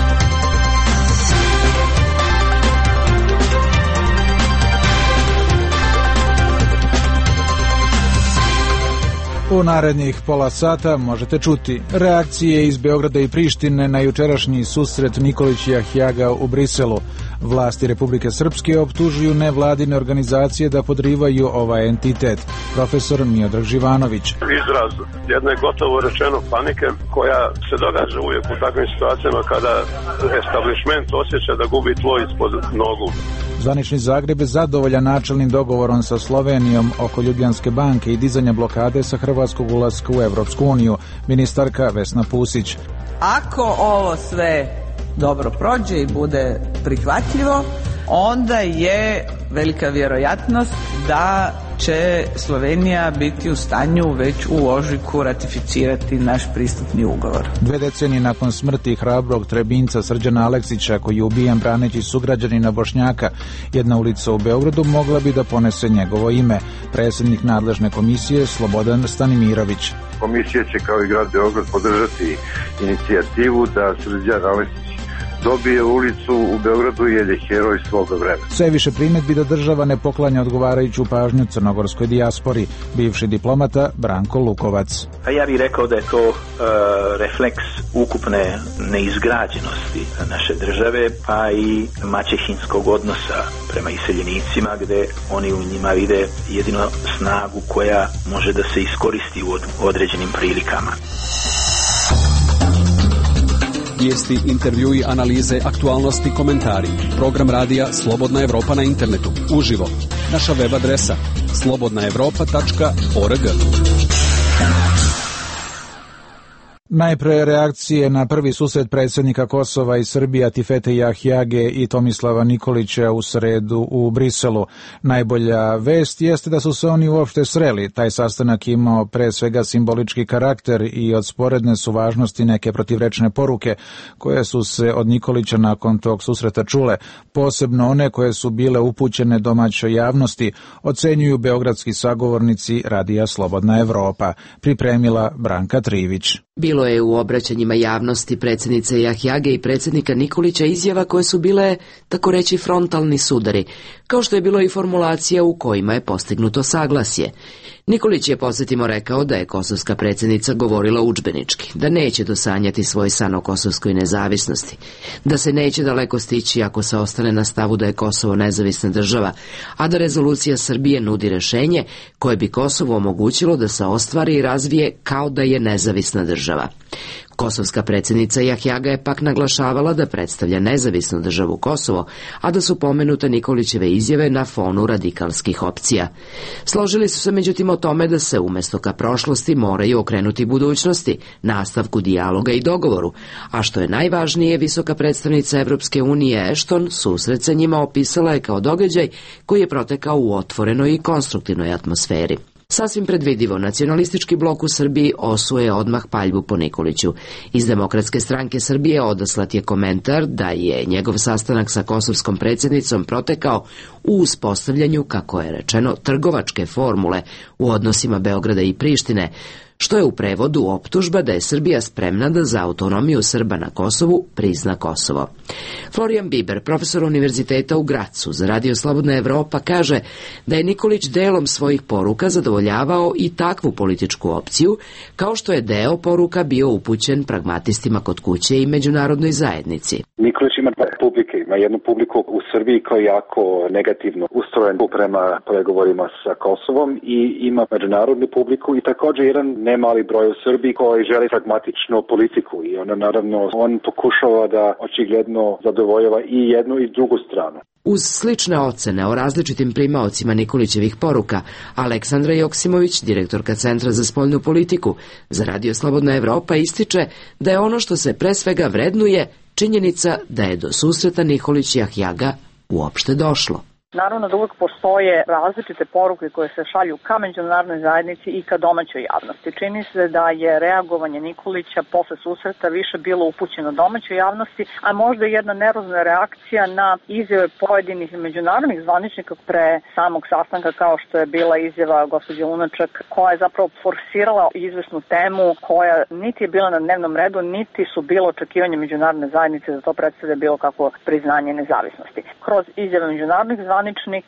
U narednih pola sata možete čuti reakcije iz Beograda i Prištine na jučerašnji susret Nikolić i Ahjaga u Briselu. Vlasti Republike Srpske optužuju nevladine organizacije da podrivaju ovaj entitet. Profesor Miodrag Živanović. Izraz jedne gotovo rečeno panike koja se događa uvijek u takvim situacijama kada establishment osjeća da gubi tlo ispod nogu. Zvanični Zagreb je zadovoljan načelnim dogovorom sa Slovenijom oko Ljubljanske banke i dizanja blokade sa hrvatskog ulaska u Evropsku uniju. Ministarka Vesna Pusić. Ako ovo sve dobro prođe i bude prihvatljivo, onda je velika vjerojatnost da će Slovenija biti u stanju već u ožujku ratificirati naš pristupni ugovor. 2 decenije nakon smrti hrabrog Trebinca Srđana Aleksića, koji je ubijen braneći sugrađanina Bošnjaka, jedna ulica u Beogradu mogla bi da ponese njegovo ime. Predsjednik nadležne komisije Slobodan Stanimirović. Komisija će kao i grad Beograd podržati inicijativu da Srđan Aleksić dobije ulicu u Beogradu jer je heroj svoga vremena. Sve više primjedbi da država ne poklanja odgovarajuću pažnju crnogorskoj dijaspori. Bivši diplomata Branko Lukovac. Ja bih rekao da je to refleks ukupne neizgrađenosti naše države, pa i maćehinskog odnosa prema iseljenicima, gde oni u njima vide jedino snagu koja može da se iskoristi u određenim prilikama. Vijesti, intervjui, analize, aktualnosti, komentari. Program radija Slobodna Evropa na internetu. Uživo. Naša web adresa slobodnaevropa.org. Najpre reakcije na prvi susret predsjednika Kosova i Srbije Atifete Ahjage i Tomislava Nikolića u sredu u Briselu. Najbolja vest jeste da su se oni uopšte sreli. Taj sastanak imao pre svega simbolički karakter i od sporedne su važnosti neke protivrečne poruke koje su se od Nikolića nakon tog susreta čule, posebno one koje su bile upućene domaćoj javnosti, ocenjuju beogradski sagovornici Radija Slobodna Evropa. Pripremila Branka Trivić. Bilo je u obraćanjima javnosti predsjednice Ahjage i predsjednika Nikolića izjava koje su bile, tako reći, frontalni sudari, kao što je bilo i formulacija u kojima je postignuto saglasje. Nikolić je, podsjetimo, rekao da je kosovska predsjednica govorila udžbenički, da neće dosanjati svoj san o kosovskoj nezavisnosti, da se neće daleko stići ako se ostane na stavu da je Kosovo nezavisna država, a da rezolucija Srbije nudi rješenje koje bi Kosovo omogućilo da se ostvari i razvije kao da je nezavisna država. Kosovska predsjednica Ahjaga je pak naglašavala da predstavlja nezavisnu državu Kosovo, a da su pomenute Nikolićeve izjave na fonu radikalskih opcija. Složili su se međutim o tome da se umjesto ka prošlosti moraju okrenuti budućnosti, nastavku dijaloga i dogovoru, a što je najvažnije, visoka predstavnica Evropske unije Ashton susret sa njima opisala je kao događaj koji je protekao u otvorenoj i konstruktivnoj atmosferi. Sasvim predvidivo, nacionalistički blok u Srbiji osuje odmah paljbu po Nikoliću. Iz Demokratske stranke Srbije odaslat je komentar da je njegov sastanak sa kosovskom predsjednicom protekao u uspostavljanju, kako je rečeno, trgovačke formule u odnosima Beograda i Prištine, što je u prevodu optužba da je Srbija spremna da za autonomiju Srba na Kosovu prizna Kosovo. Florijan Biber, profesor univerziteta u Gracu za Radio Slobodna Evropa, kaže da je Nikolić delom svojih poruka zadovoljavao i takvu političku opciju, kao što je deo poruka bio upućen pragmatistima kod kuće i međunarodnoj zajednici. Nikolić ima dve publike. Ima jednu publiku u Srbiji koja je jako negativno ustrojen prema pregovorima sa Kosovom i ima međunarodnu publiku i također jedan nemali broj u Srbiji koji želi pragmatičnu politiku i on pokušava da očigledno zadovoljava i jednu i drugu stranu. Uz slične ocene o različitim primaocima Nikolićevih poruka, Aleksandra Joksimović, direktorka Centra za spoljnu politiku za Radio Slobodna Evropa, ističe da je ono što se pre svega vrednuje činjenica da je do susreta Nikolić-Jahjaga uopšte došlo. Naravno da uvek postoje različite poruke koje se šalju ka međunarodnoj zajednici i ka domaćoj javnosti. Čini se da je reagovanje Nikolića posle susreta više bilo upućeno domaćoj javnosti, a možda jedna nervozna reakcija na izjave pojedinih međunarodnih zvaničnika pre samog sastanka, kao što je bila izjava gospođe Lunaček, koja je zapravo forsirala izvesnu temu koja niti je bila na dnevnom redu, niti su bilo očekivanje međunarodne zajednice da to predstavlja bilo kako priznanje nezavisnosti. Kroz izjave međunarodnih zvaničnika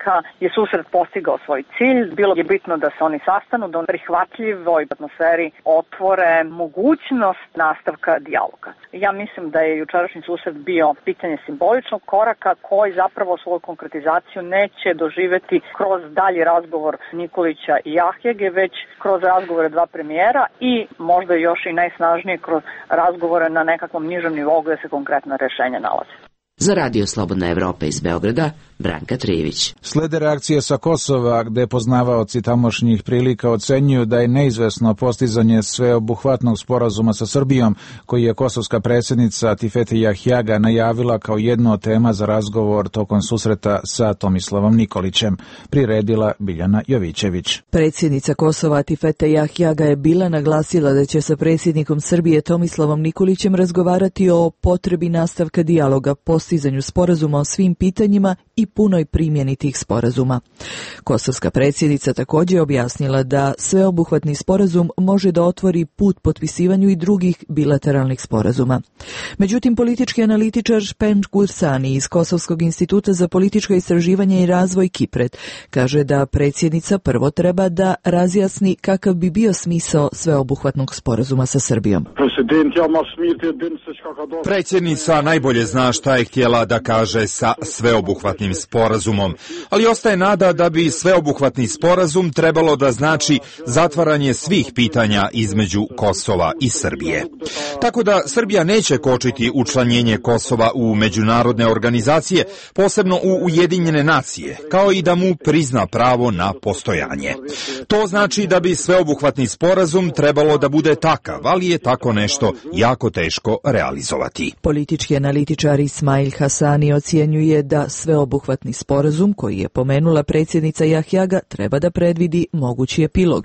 je susret postigao svoj cilj. Bilo je bitno da se oni sastanu, da on prihvatljivoj atmosferi otvore mogućnost nastavka dijaloga. Ja mislim da je jučerašnji susret bio pitanje simboličnog koraka koji zapravo svoju konkretizaciju neće doživeti kroz dalji razgovor Nikolića i Jahjage, već kroz razgovore dva premijera i možda još i najsnažnije kroz razgovore na nekakvom nižem nivou gde se konkretna rešenja nalaze. Za Radio Slobodna Evropa iz Beograda, Branka Trijević. Slede reakcije sa Kosova, gde poznavaoci tamošnjih prilika ocenjuju da je neizvesno postizanje sveobuhvatnog sporazuma sa Srbijom, koji je kosovska predsjednica Tifete Jahjaga najavila kao jednu od tema za razgovor tokom susreta sa Tomislavom Nikolićem, priredila Biljana Jovićević. Predsjednica Kosova Tifete Jahjaga je bila naglasila da će sa predsjednikom Srbije Tomislavom Nikolićem razgovarati o potrebi nastavka dijaloga, postizanju sporazuma o svim pitanjima i punoj primjeni tih sporazuma. Kosovska predsjednica također objasnila da sveobuhvatni sporazum može da otvori put potpisivanju i drugih bilateralnih sporazuma. Međutim, politički analitičar Špenč Gursani iz Kosovskog instituta za političko istraživanje i razvoj Kipret kaže da predsjednica prvo treba da razjasni kakav bi bio smisao sveobuhvatnog sporazuma sa Srbijom. Predsjednica najbolje zna šta je htjela da kaže sa sveobuhvatnim sporazumom, ali ostaje nada da bi sveobuhvatni sporazum trebalo da znači zatvaranje svih pitanja između Kosova i Srbije. Tako da Srbija neće kočiti učlanjenje Kosova u međunarodne organizacije, posebno u Ujedinjene nacije, kao i da mu prizna pravo na postojanje. To znači da bi sveobuhvatni sporazum trebalo da bude takav, ali je tako nešto jako teško realizovati. Politički analitičar Ismail Hasani ocjenjuje da sveobuhvatni sporazum koji je pomenula predsjednica Jahjaga treba da predvidi mogući epilog.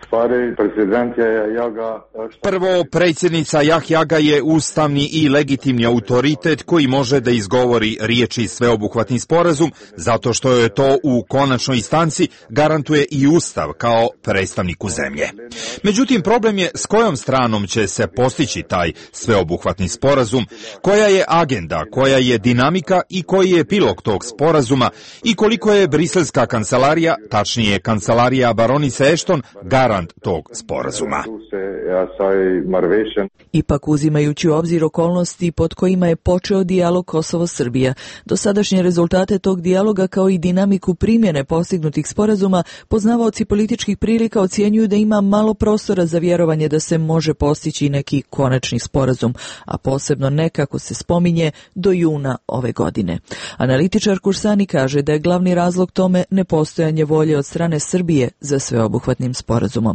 Prvo, predsjednica Jahjaga je ustavni i legitimni autoritet koji može da izgovori riječi sveobuhvatni sporazum, zato što je to u konačnoj instanci garantuje i Ustav kao predstavniku zemlje. Međutim, problem je s kojom stranom će se postići taj sveobuhvatni sporazum, koja je agenda, koja je dinamika i koji je epilog tog sporazuma i koliko je briselska kancelarija, tačnije kancelarija baronice Ashton, garant tog sporazuma. Ipak, uzimajući u obzir okolnosti pod kojima je počeo dijalog Kosovo-Srbija, dosadašnje rezultate tog dijaloga kao i dinamiku primjene postignutih sporazuma, poznavaoci političkih prilika ocjenjuju da ima malo prostora za vjerovanje da se može postići neki konačni sporazum, a posebno nekako se spominje do juna ove ove godine. Analitičar Kursani kaže da je glavni razlog tome nepostojanje volje od strane Srbije za sveobuhvatnim sporazumom.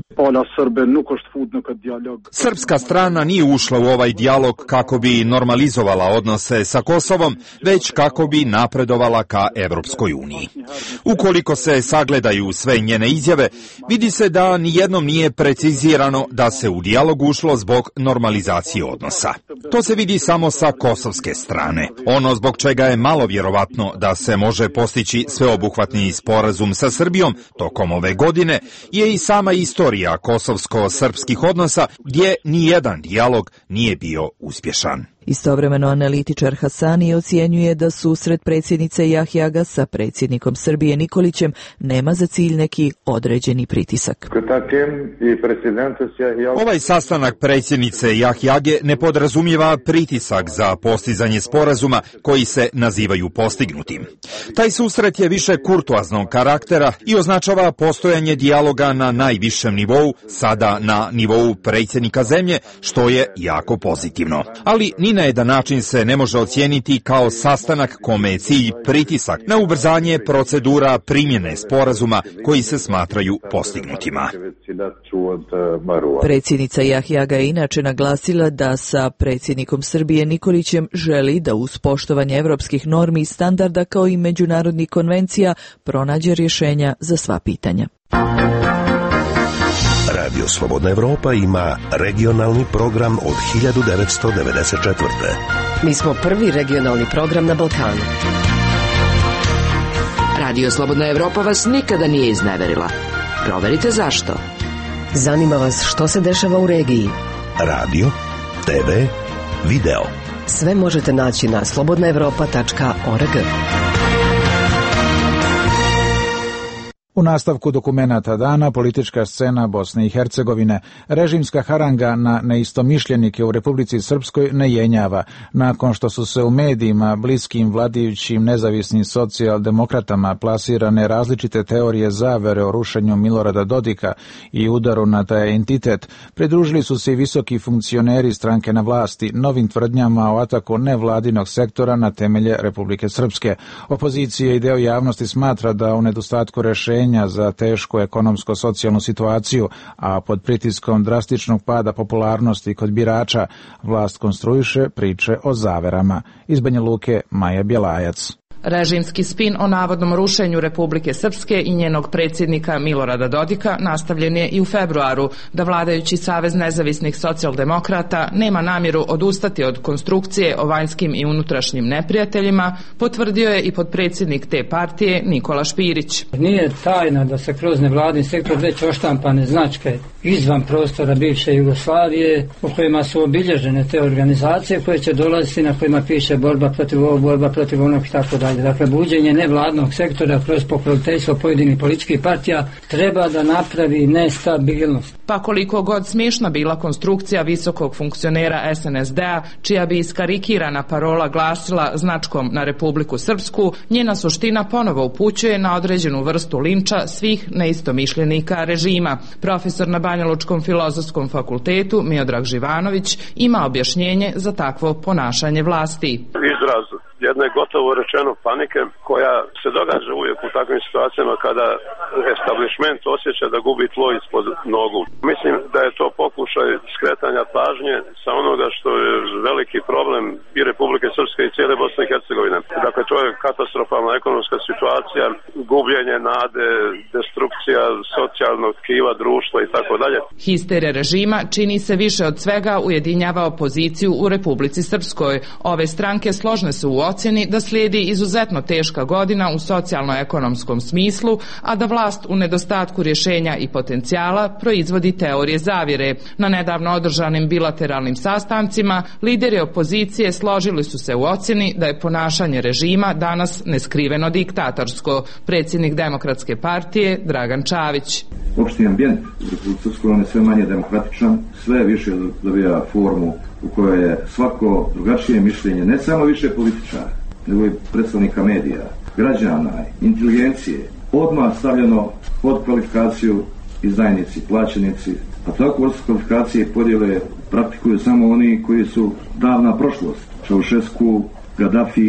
Srpska strana nije ušla u ovaj dijalog kako bi normalizovala odnose sa Kosovom, već kako bi napredovala ka Evropskoj uniji. Ukoliko se sagledaju sve njene izjave, vidi se da nijednom nije precizirano da se u dijalog ušlo zbog normalizacije odnosa. To se vidi samo sa kosovske strane. Ono zbog čega je malo vjerovatno da se može postići sveobuhvatni sporazum sa Srbijom tokom ove godine je i sama istorija kosovsko-srpskih odnosa gdje nijedan dijalog nije bio uspješan. Istovremeno analitičar Hasani ocjenjuje da susret predsjednice Jahjaga sa predsjednikom Srbije Nikolićem nema za cilj neki određeni pritisak. Ovaj sastanak predsjednice Jahjage ne podrazumijeva pritisak za postizanje sporazuma koji se nazivaju postignutim. Taj susret je više kurtoaznog karaktera i označava postojanje dijaloga na najvišem nivou, sada na nivou predsjednika zemlje, što je jako pozitivno. Ali ni na jedan način se ne može ocijeniti kao sastanak kome je cilj pritisak na ubrzanje procedura primjene sporazuma koji se smatraju postignutima. Predsjednica Jahjaga je inače naglasila da sa predsjednikom Srbije Nikolićem želi da uz poštovanje evropskih normi i standarda kao i međunarodnih konvencija pronađe rješenja za sva pitanja. Radio Slobodna Evropa ima regionalni program od 1994. Mi smo prvi regionalni program na Balkanu. Radio Slobodna Evropa vas nikada nije izneverila. Proverite zašto. Zanima vas što se dešava u regiji. Radio, TV, video. Sve možete naći na slobodnaevropa.org. U nastavku dokumenata dana politička scena Bosne i Hercegovine, režimska haranga na neistomišljenike u Republici Srpskoj ne jenjava, nakon što su se u medijima bliskim vladajućim nezavisnim socijaldemokratama plasirane različite teorije zavere o rušenju Milorada Dodika i udaru na taj entitet, pridružili su se i visoki funkcioneri stranke na vlasti novim tvrdnjama o ataku nevladinog sektora na temelje Republike Srpske. Opozicija i deo javnosti smatra da u nedostatku rešenja za tešku ekonomsko-socijalnu situaciju, a pod pritiskom drastičnog pada popularnosti kod birača, vlast konstruiše priče o zaverama. Iz Banja Luke, Maja Bjelajac. Režimski spin o navodnom rušenju Republike Srpske i njenog predsjednika Milorada Dodika nastavljen je i u februaru, da vladajući Savez nezavisnih socijaldemokrata nema namjeru odustati od konstrukcije o vanjskim i unutrašnjim neprijateljima, potvrdio je i potpredsjednik te partije Nikola Špirić. Nije tajna da se kroz nevladin sektor već oštampane značke izvan prostora bivše Jugoslavije, u kojima su obilježene te organizacije koje će dolaziti, na kojima piše borba protiv ovog, borba protiv onog i tako dalje. Dakle, buđenje nevladnog sektora kroz pokroviteljstvo pojedinih političkih partija treba da napravi nestabilnost. Pa koliko god smiješna bila konstrukcija visokog funkcionera SNSD-a, čija bi iskarikirana parola glasila značkom na Republiku Srpsku, njena suština ponovo upućuje na određenu vrstu linča svih neistomišljenika režima. Profesor na Banjalučkom filozofskom fakultetu Miodrag Živanović ima objašnjenje za takvo ponašanje vlasti. Izraz jedne gotovo rečeno panike koja se događa uvijek u takvim situacijama kada establishment osjeća da gubi tlo ispod nogu. Mislim da je to pokušaj skretanja pažnje sa onoga što je veliki problem i Republike Srpske i cijele Bosne i Hercegovine. Dakle, to je katastrofalna ekonomska situacija, gubljenje nade, destrukcija socijalnog tkiva društva i tako dalje. Histerija režima čini se više od svega ujedinjava opoziciju u Republici Srpskoj. Ove stranke složne su u ocjeni da slijedi izuzetno teška godina u socijalno-ekonomskom smislu, a da vlast u nedostatku rješenja i potencijala proizvodi teorije zavjere. Na nedavno održanim bilateralnim sastancima lideri opozicije složili su se u ocjeni da je ponašanje režima danas neskriveno diktatorsko. Predsjednik Demokratske partije Dragan Čavić. Opšti ambijent u Republici Srpskoj je sve manje demokratičan, sve više dobija formu u kojoj je svako drugačije mišljenje, ne samo više političara, nego i predstavnika medija, građana, inteligencije, odmah stavljeno pod kvalifikaciju izdajnici, plaćenici, a tako vrstu kvalifikacije i podjele praktikuju samo oni koji su davna prošlost. Čaušesku, Gaddafi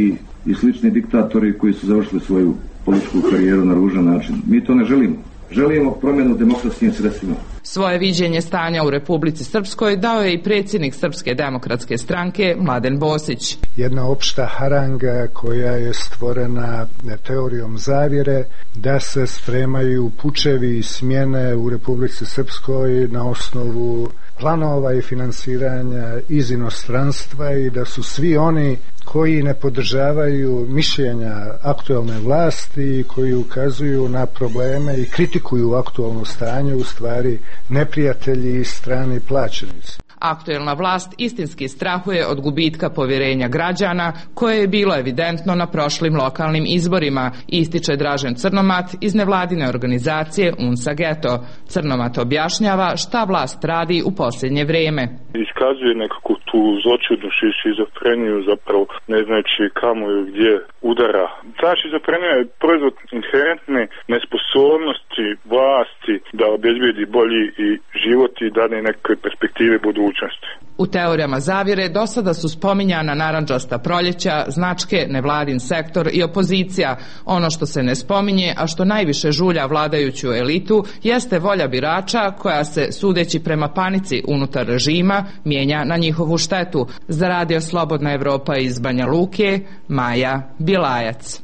i slični diktatori koji su završili svoju političku karijeru na ružan način. Mi to ne želimo. Želimo promjenu demokratskim sredstvima. Svoje viđenje stanja u Republici Srpskoj dao je i predsjednik Srpske demokratske stranke Mladen Bosić. Jedna opšta haranga koja je stvorena teorijom zavjere da se spremaju pučevi i smjene u Republici Srpskoj na osnovu planova i finansiranja iz inostranstva i da su svi oni koji ne podržavaju mišljenja aktualne vlasti i koji ukazuju na probleme i kritikuju aktualno stanje u stvari neprijatelji i strani plaćenici. Aktuelna vlast istinski strahuje od gubitka povjerenja građana koje je bilo evidentno na prošlim lokalnim izborima, ističe Dražen Crnomat iz nevladine organizacije UNSA Geto. Crnomat objašnjava šta vlast radi u posljednje vrijeme. Iskazuje nekako tu zloćudnu šizofreniju, zapravo ne znači kamo i gdje udara. Ta šizofrenija je proizvod inherentne nesposobnosti vlasti da obezbijedi bolji i život i dane neke perspektive budućnosti. U teorijama zavjere do sada su spominjana narandžasta proljeća, značke, nevladin sektor i opozicija. Ono što se ne spominje, a što najviše žulja vladajuću elitu, jeste volja birača koja se, sudeći prema panici unutar režima, mijenja na njihovu štetu. Za Radio Slobodna Evropa iz Banja Luke, Maja Bilajac.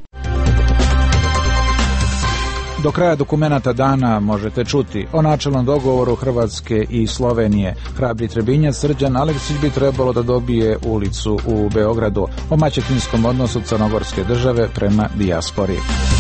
Do kraja dokumenata dana možete čuti o načelnom dogovoru Hrvatske i Slovenije. Hrabri Trebinjac Srđan Aleksić bi trebalo da dobije ulicu u Beogradu, o maćehinskom odnosu crnogorske države prema dijaspori.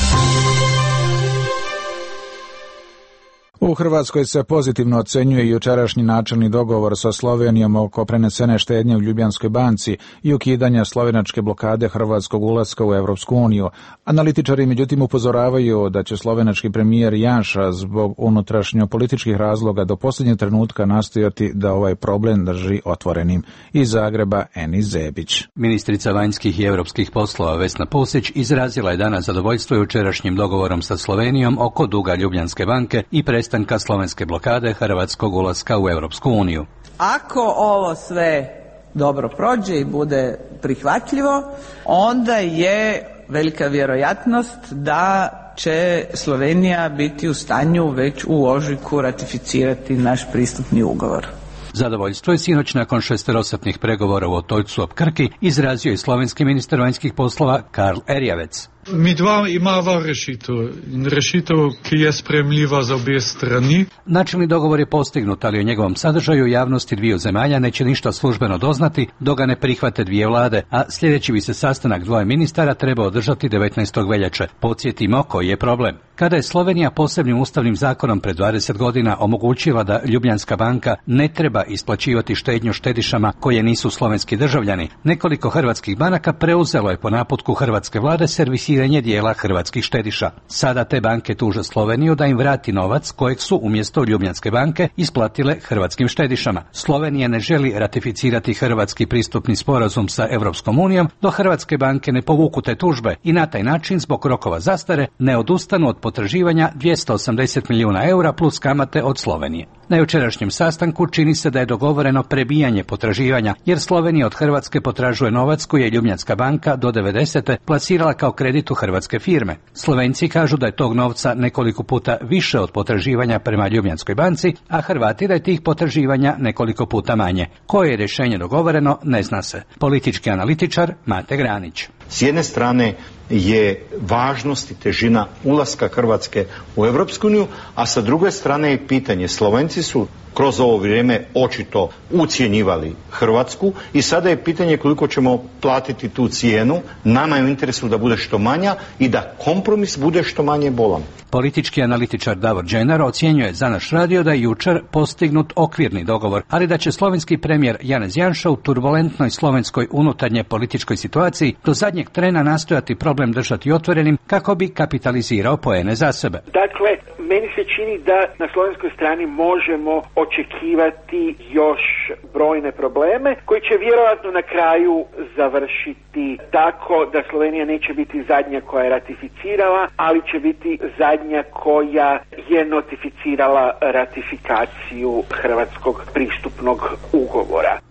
U Hrvatskoj se pozitivno ocenjuje jučerašnji načelni dogovor sa Slovenijom oko prenesene štednje u Ljubljanskoj banci i ukidanja slovenačke blokade hrvatskog ulaska u Evropsku uniju. Analitičari međutim upozoravaju da će slovenački premijer Janša zbog unutrašnjopolitičkih razloga do posljednjeg trenutka nastojati da ovaj problem drži otvorenim. Iz Zagreba Enis Zebić. Ministrica vanjskih i europskih poslova Vesna Pusić izrazila je danas zadovoljstvo jučerašnjim dogovorom sa Slovenijom oko duga Ljubljanske banke i prestanka slovenske blokade hrvatskog ulaska u Europsku uniju. Ako ovo sve dobro prođe i bude prihvatljivo, onda je velika vjerojatnost da će Slovenija biti u stanju već u ožujku ratificirati naš pristupni ugovor. Zadovoljstvo je sinoć nakon šesterosatnih pregovora u Otoljcu ob Krki izrazio i slovenski ministar vanjskih poslova Karl Erjavec. Mi dva imava rešitev in rešitev, ki je sprejemljiva za obje strani. Načelni dogovor je postignut, ali o njegovom sadržaju javnosti dviju zemalja neće ništa službeno doznati dok ga ne prihvate dvije vlade, a sljedeći bi se sastanak dvoje ministara trebao održati 19. veljače. Podsjetimo koji je problem. Kada je Slovenija posebnim ustavnim zakonom pred 20 godina omogućila da Ljubljanska banka ne treba isplaćivati štednju štedišama koje nisu slovenski državljani, nekoliko hrvatskih banaka preuzelo je po naputku hrvatske vlade servisiranje dijela hrvatskih štediša. Sada te banke tuže Sloveniju da im vrati novac kojeg su umjesto Ljubljanske banke isplatile hrvatskim štedišama. Slovenija ne želi ratificirati hrvatski pristupni sporazum sa Europskom unijom dok hrvatske banke ne povuku te tužbe i na taj način zbog rokova zastare ne odustanu od potraživanja 280 milijuna eura plus kamate od Slovenije. Na jučerašnjem sastanku čini se da je dogovoreno prebijanje potraživanja, jer Slovenija od Hrvatske potražuje novac koji je Ljubljanska banka do 90. plasirala kao kredit u hrvatske firme. Slovenci kažu da je tog novca nekoliko puta više od potraživanja prema Ljubljanskoj banci, a Hrvati da je tih potraživanja nekoliko puta manje. Koje je rješenje dogovoreno, ne zna se. Politički analitičar Mate Granić. S jedne strane je važnost i težina ulaska Hrvatske u Europsku uniju, a sa druge strane je pitanje. Slovenci su kroz ovo vrijeme očito ucjenjivali Hrvatsku i sada je pitanje koliko ćemo platiti tu cijenu. Nama je u interesu da bude što manja i da kompromis bude što manje bolan. Politički analitičar Davor Dženar ocjenjuje za naš radio da je jučer postignut okvirni dogovor, ali da će slovenski premijer Janez Janša u turbulentnoj slovenskoj unutarnje političkoj situaciji do zadnjeg trena nastojati problem držati otvorenim kako bi kapitalizirao poene za sebe. Dakle, meni se čini da na slovenskoj strani možemo očekivati još brojne probleme koji će vjerojatno na kraju završiti tako da Slovenija neće biti zadnja koja je ratificirala, ali će biti zadnja koja je notificirala ratifikaciju hrvatskog pristupnog ugovora.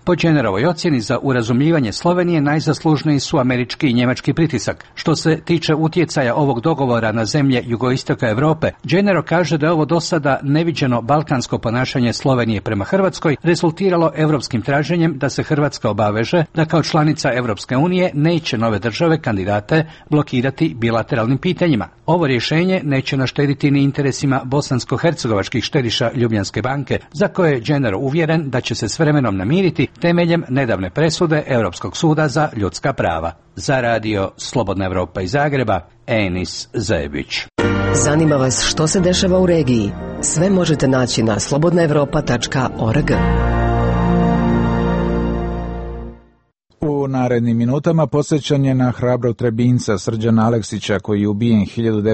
Po Jennerovoj ocjeni za urazumljivanje Slovenije najzaslužniji su američki i njemački pritisak. Što se tiče utjecaja ovog dogovora na zemlje jugoistoka Europe, Jennero kaže da je ovo do sada neviđeno balkansko ponašanje Slovenije prema Hrvatskoj rezultiralo europskim traženjem da se Hrvatska obaveže da kao članica Europske unije neće nove države kandidate blokirati bilateralnim pitanjima. Ovo rješenje neće naštediti ni interesima bosansko-hercegovačkih štediša Ljubljanske banke, za koje je Jennero uvjeren da će se s vremenom namiriti temeljem nedavne presude Europskog suda za ljudska prava. Za radio Slobodna Evropa iz Zagreba, Enis Zebić. Zanima vas što se dešava u regiji? Sve možete naći na slobodnaevropa.org. U narednim minutama podsjećanje na hrabrog Trebinjca Srđana Aleksića koji je ubijen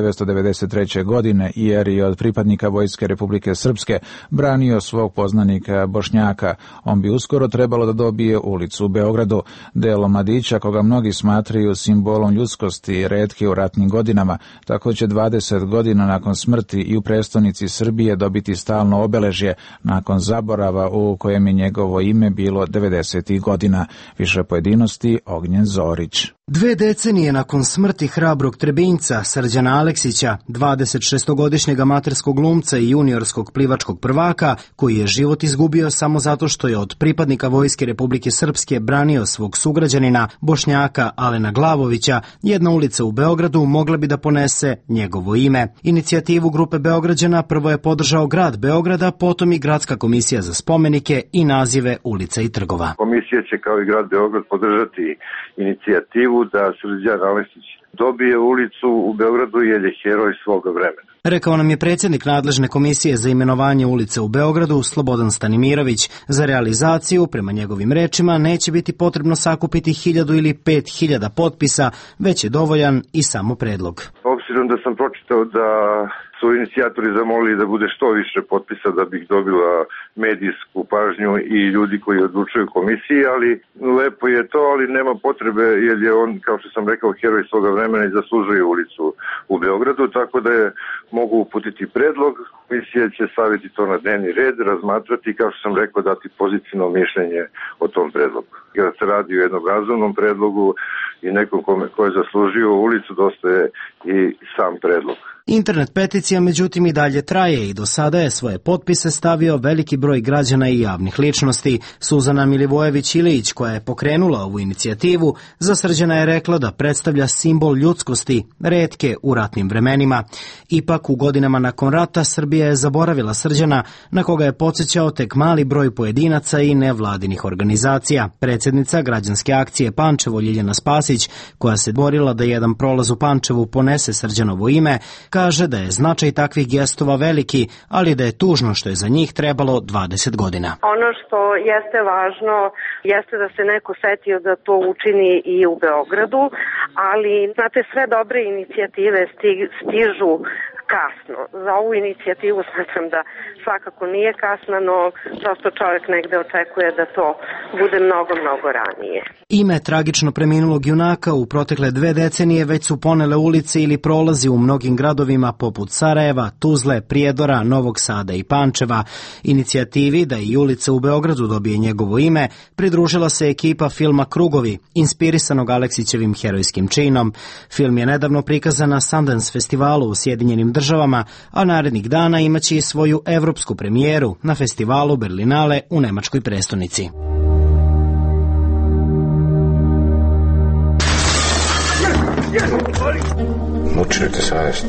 1993. godine jer je od pripadnika Vojske Republike Srpske branio svog poznanika Bošnjaka. On bi uskoro trebalo da dobije ulicu u Beogradu, delo mladića koga mnogi smatraju simbolom ljudskosti retke u ratnim godinama. Tako će 20 godina nakon smrti i u prestonici Srbije dobiti stalno obeležje nakon zaborava u kojem je njegovo ime bilo 90. godina. Više pojedinosti Ognjen Zorić. 2 decenije nakon smrti hrabrog Trebinjca Srđana Aleksića, 26-godišnjeg amaterskog glumca i juniorskog plivačkog prvaka, koji je život izgubio samo zato što je od pripadnika Vojske Republike Srpske branio svog sugrađanina Bošnjaka Alena Glavovića, jedna ulica u Beogradu mogla bi da ponese njegovo ime. Inicijativu grupe Beograđana prvo je podržao grad Beograda, potom i Gradska komisija za spomenike i nazive ulica i trgova. Komisija će kao i grad Beograd podržati inicijativu da Srđan Aleksić dobije ulicu u Beogradu jer je heroj svoga vremena. Rekao nam je predsjednik nadležne komisije za imenovanje ulice u Beogradu, Slobodan Stanimirović. Za realizaciju, prema njegovim rečima, neće biti potrebno sakupiti 1000 ili 5000 potpisa, već je dovoljan i samo predlog. Obzirom da sam pročitao da su inicijatori zamolili da bude što više potpisa da bih dobila medijsku pažnju i ljudi koji odlučuju komisiji, ali lepo je to, ali nema potrebe jer je on, kao što sam rekao, heroj svoga vremena i zaslužuje ulicu u Beogradu, tako da je mogu uputiti predlog. Komisija će staviti to na dnevni red, razmatrati i kao što sam rekao dati pozitivno mišljenje o tom predlogu. Kada se radi o jednom razumnom predlogu i nekom ko je zaslužio ulicu, dosta je i sam predlog. Internet peticija međutim i dalje traje i do sada je svoje potpise stavio veliki broj građana i javnih ličnosti. Suzana Milivojević-Ilić, koja je pokrenula ovu inicijativu, za Srđana je rekla da predstavlja simbol ljudskosti, retke u ratnim vremenima. Ipak u godinama nakon rata Srbija je zaboravila Srđana, na koga je podsjećao tek mali broj pojedinaca i nevladinih organizacija. Predsjednica građanske akcije Pančevo Ljiljana Spasić, koja se borila da jedan prolaz u Pančevu ponese Srđanovo ime, kaže da je značaj takvih gestova veliki, ali da je tužno što je za njih trebalo 20 godina. Ono što jeste važno jeste da se neko setio da to učini i u Beogradu, ali znate, sve dobre inicijative stižu kasno. Za ovu inicijativu smatram da svakako nije kasno, no prosto čovjek negde očekuje da to bude mnogo ranije. Ime tragično preminulog junaka u protekle 2 decenije već su ponele ulice ili prolazi u mnogim gradovima poput Sarajeva, Tuzle, Prijedora, Novog Sada i Pančeva. Inicijativi da i ulica u Beogradu dobije njegovo ime pridružila se ekipa filma Krugovi, inspirisanog Aleksićevim herojskim činom. Film je nedavno prikazan na Sundance festivalu u Sjedinjenim Državama, a narednih dana imaće i svoju evropsku premijeru na festivalu Berlinale u nemačkoj prestonici. Mučite savjest.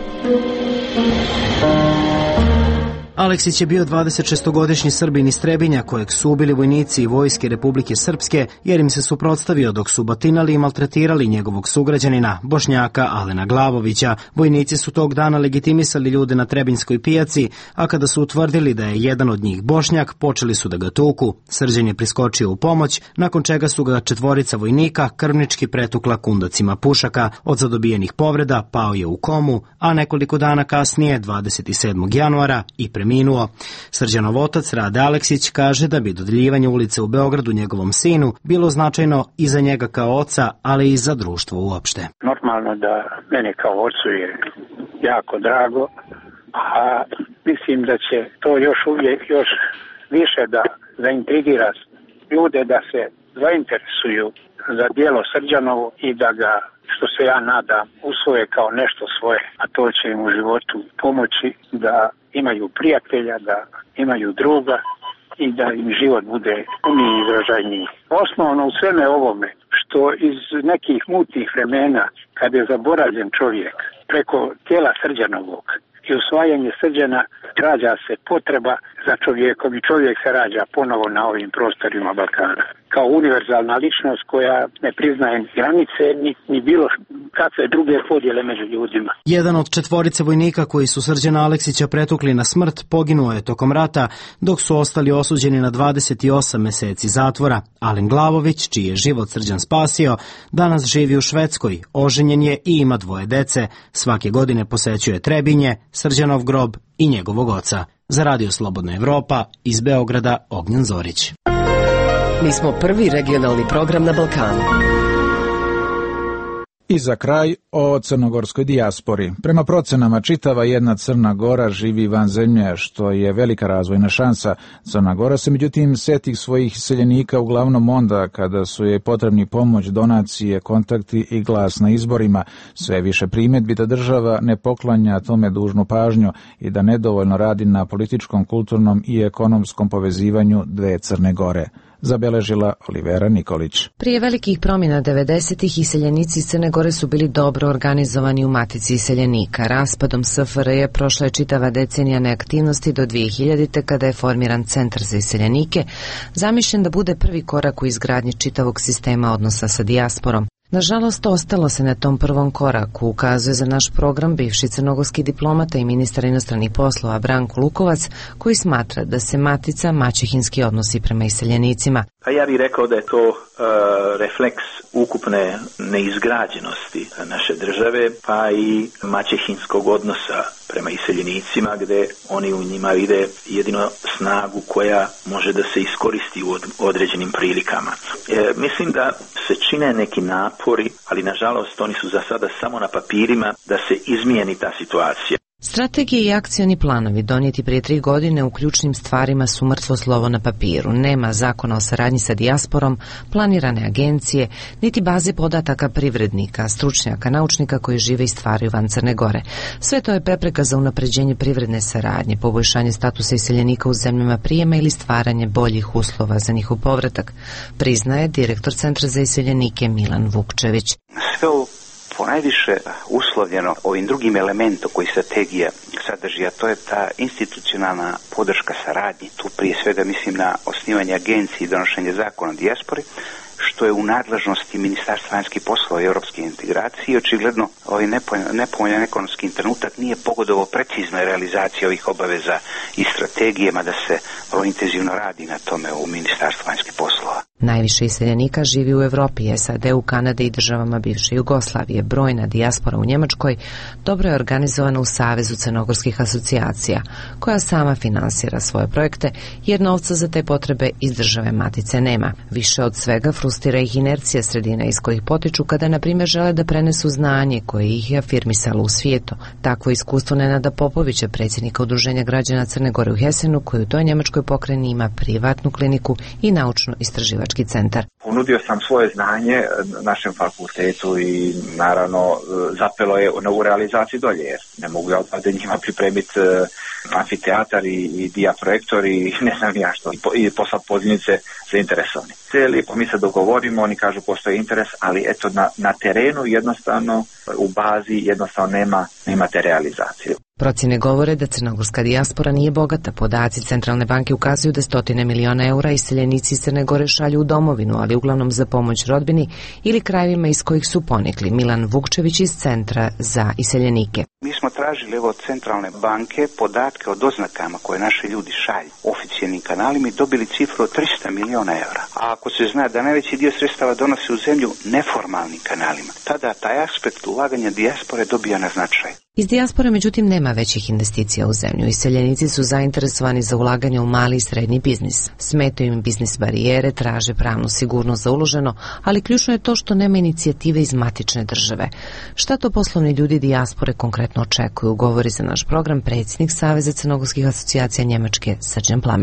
Aleksić je bio 26-godišnji Srbin iz Trebinja kojeg su ubili vojnici i Vojske Republike Srpske jer im se suprotstavio dok su batinali i maltretirali njegovog sugrađanina, Bošnjaka Alena Glavovića. Vojnici su tog dana legitimisali ljude na Trebinjskoj pijaci, a kada su utvrdili da je jedan od njih Bošnjak, počeli su da ga tuku. Srđan je priskočio u pomoć, nakon čega su ga 4 vojnika krvnički pretukla kundacima pušaka. Od zadobijenih povreda pao je u komu, a nekoliko dana kasnije, 27. januara, i preminuo. Srđanov otac Rade Aleksić kaže da bi dodeljivanje ulice u Beogradu njegovom sinu bilo značajno i za njega kao oca, ali i za društvo uopšte. Normalno da meni kao ocu je jako drago, a mislim da će to još više da zaintrigira ljude da se zainteresuju za djelo Srđanovo i da ga, što se ja nadam, usvoje kao nešto svoje, a to će im u životu pomoći da imaju prijatelja, da imaju druga i da im život bude puniji i izražajniji. Osnovno u sveme ovome, što iz nekih mutnih vremena, kad je zaboravljen čovjek, preko tijela Srđanovog i usvajanje Srđana, rađa se potreba za čovjekom i čovjek se rađa ponovo na ovim prostorima Balkana. Kao univerzalna ličnost koja ne priznaje ni granice, ni bilo kakve druge podjele među ljudima. Jedan od 4 vojnika koji su Srđana Aleksića pretukli na smrt poginuo je tokom rata, dok su ostali osuđeni na 28 mjeseci zatvora. Alen Glavović, čiji je život Srđan spasio, danas živi u Švedskoj, oženjen je i ima 2 dece. Svake godine posećuje Trebinje, Srđanov grob i njegovog oca. Za Radio Slobodna Evropa, iz Beograda, Ognjen Zorić. Mi smo prvi regionalni program na Balkanu. I za kraj o crnogorskoj dijaspori. Prema procenama, čitava jedna Crna Gora živi van zemlje, što je velika razvojna šansa. Crna Gora se međutim seti svojih iseljenika uglavnom onda kada su je potrebni pomoć, donacije, kontakti i glas na izborima. Sve više primjedbi da država ne poklanja tome dužnu pažnju i da nedovoljno radi na političkom, kulturnom i ekonomskom povezivanju dve Crne Gore. Zabeležila Olivera Nikolić. Prije velikih promjena 90-ih iseljenici iz Crne Gore su bili dobro organizovani u Matici iseljenika. Raspadom SFRJ prošla je čitava decenija neaktivnosti do 2000. kada je formiran Centar za iseljenike, zamišljen da bude prvi korak u izgradnji čitavog sistema odnosa sa dijasporom. Nažalost, ostalo se na tom prvom koraku, ukazuje za naš program bivši crnogorski diplomata i ministar inostranih poslova Branko Lukovac, koji smatra da se Matica maćehinski odnosi prema iseljenicima. Pa ja bih rekao da je to refleks ukupne neizgrađenosti naše države, pa i maćehinskog odnosa prema iseljenicima, gdje oni u njima vide jedino snagu koja može da se iskoristi u određenim prilikama. Mislim da se čine neki napori, ali nažalost oni su za sada samo na papirima da se izmijeni ta situacija. Strategije i akcioni planovi donijeti prije 3 godine u ključnim stvarima su mrtvo slovo na papiru. Nema zakona o saradnji sa dijasporom, planirane agencije, niti baze podataka privrednika, stručnjaka, naučnika koji žive i stvaraju van Crne Gore. Sve to je prepreka za unapređenje privredne saradnje, poboljšanje statusa iseljenika u zemljama prijema ili stvaranje boljih uslova za njihov povratak, priznaje direktor Centra za iseljenike Milan Vukčević. Sve ovo ponajviše uslovljeno ovim drugim elementom koji strategija sadrži, a to je ta institucionalna podrška saradnji. Tu prije svega mislim na osnivanje agencije i donošenje zakona o dijaspori, što je u nadležnosti Ministarstva vanjskih poslova i europske integracije. Očigledno ovaj nepovoljan ekonomski trenutak nije pogodovao preciznoj realizaciji ovih obaveza i strategijama da se vrlo intenzivno radi na tome u Ministarstvu vanjskih poslova. Najviše iseljenika živi u Evropi, SAD-u, Kanadi i državama bivše Jugoslavije. Brojna dijaspora u Njemačkoj dobro je organizovana u Savezu crnogorskih asocijacija, koja sama finansira svoje projekte, jer novca za te potrebe iz države matice nema. Više od svega frustrira ih inercija sredina iz kojih potiču kada, na primjer, žele da prenesu znanje koje ih je afirmisalo u svijetu. Takvo iskustvo Nenada Popovića, predsjednika Udruženja građana Crne Gore u Hesenu, koji u toj njemačkoj pokrajini ima privatnu kliniku i naučno-istraživački centar. Ponudio sam svoje znanje našem fakultetu i naravno zapelo je u realizaciji dolje, jer ne mogu ja odavde njima pripremiti amfiteatar i dijaprojektor i ne znam ja što, i poslat pozivnice zainteresovani. Lijepo mi se dogovorimo, oni kažu postoji interes, ali eto na terenu jednostavno u bazi jednostavno nema te realizacije. Procjene govore da crnogorska dijaspora nije bogata. Podaci Centralne banke ukazuju da 100 miliona eura iseljenici iz Crne Gore šalju u domovinu, ali uglavnom za pomoć rodbini ili krajevima iz kojih su ponikli. Milan Vukčević iz Centra za iseljenike. Mi smo tražili od Centralne banke podatke o doznakama koje naši ljudi šalju oficijalnim kanalima i dobili cifru od 300 miliona eura. A ako se zna da najveći dio sredstava donose u zemlju neformalnim kanalima, tada taj aspekt ulaganja dijaspore dobija na značaju. Iz dijaspore, međutim, nema većih investicija u zemlju. Iseljenici su zainteresovani za ulaganje u mali i srednji biznis. Smetaju im biznis barijere, traže pravnu sigurnost za uloženo, ali ključno je to što nema inicijative iz matične države. Šta to poslovni ljudi dijaspore konkretno očekuju, govori za naš program predsjednik Saveza crnogorskih asocijacija Njemačke Srđan Plamenac.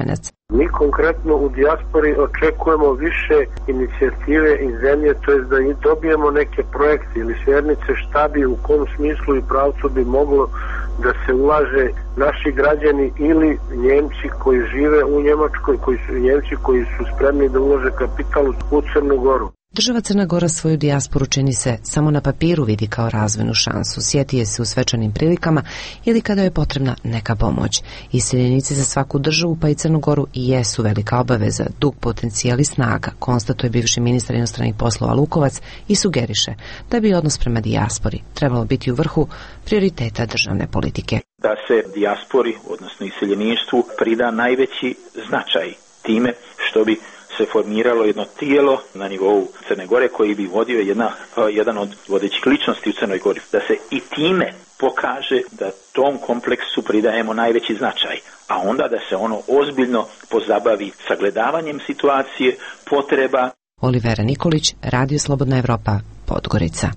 Mi konkretno u dijaspori očekujemo više inicijative iz zemlje, to je da dobijemo neke projekte ili smjernice šta bi u kom smislu i pravcu bi moglo da se ulaže naši građani ili Njemci koji žive u Njemačkoj, Njemci koji su spremni da ulože kapital u Crnu Goru. Država Crna Gora svoju dijasporu, čini se, samo na papiru vidi kao razvojnu šansu. Sjeti je se u svečanim prilikama ili kada je potrebna neka pomoć. Iseljenici za svaku državu, pa i Crnu Goru, i jesu velika obaveza, dug potencijal i snaga, konstatuje bivši ministar inostranih poslova Lukovac i sugeriše da bi odnos prema dijaspori trebalo biti u vrhu prioriteta državne politike. Da se dijaspori, odnosno iseljeništvu, prida najveći značaj time što bi se formiralo jedno tijelo na nivou Crne Gore koji bi vodio jedan od vodećih ličnosti u Crnoj Gori. Da se i time pokaže da tom kompleksu pridajemo najveći značaj, a onda da se ono ozbiljno pozabavi sagledavanjem situacije, potreba. Olivera Nikolić, Radio Slobodna Evropa, Podgorica.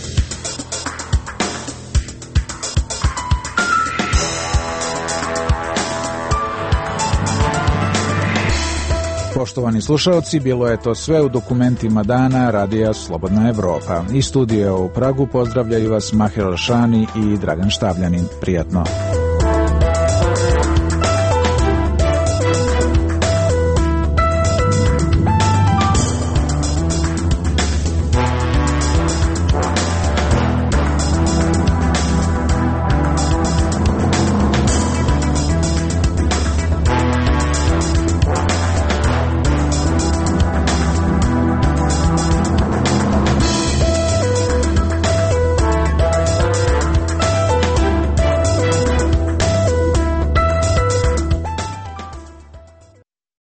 Poštovani slušalci, bilo je to sve u dokumentima dana Radija Slobodna Evropa. Iz studija u Pragu pozdravljaju vas Mahir Alšani i Dragan Štavljanin. Prijatno.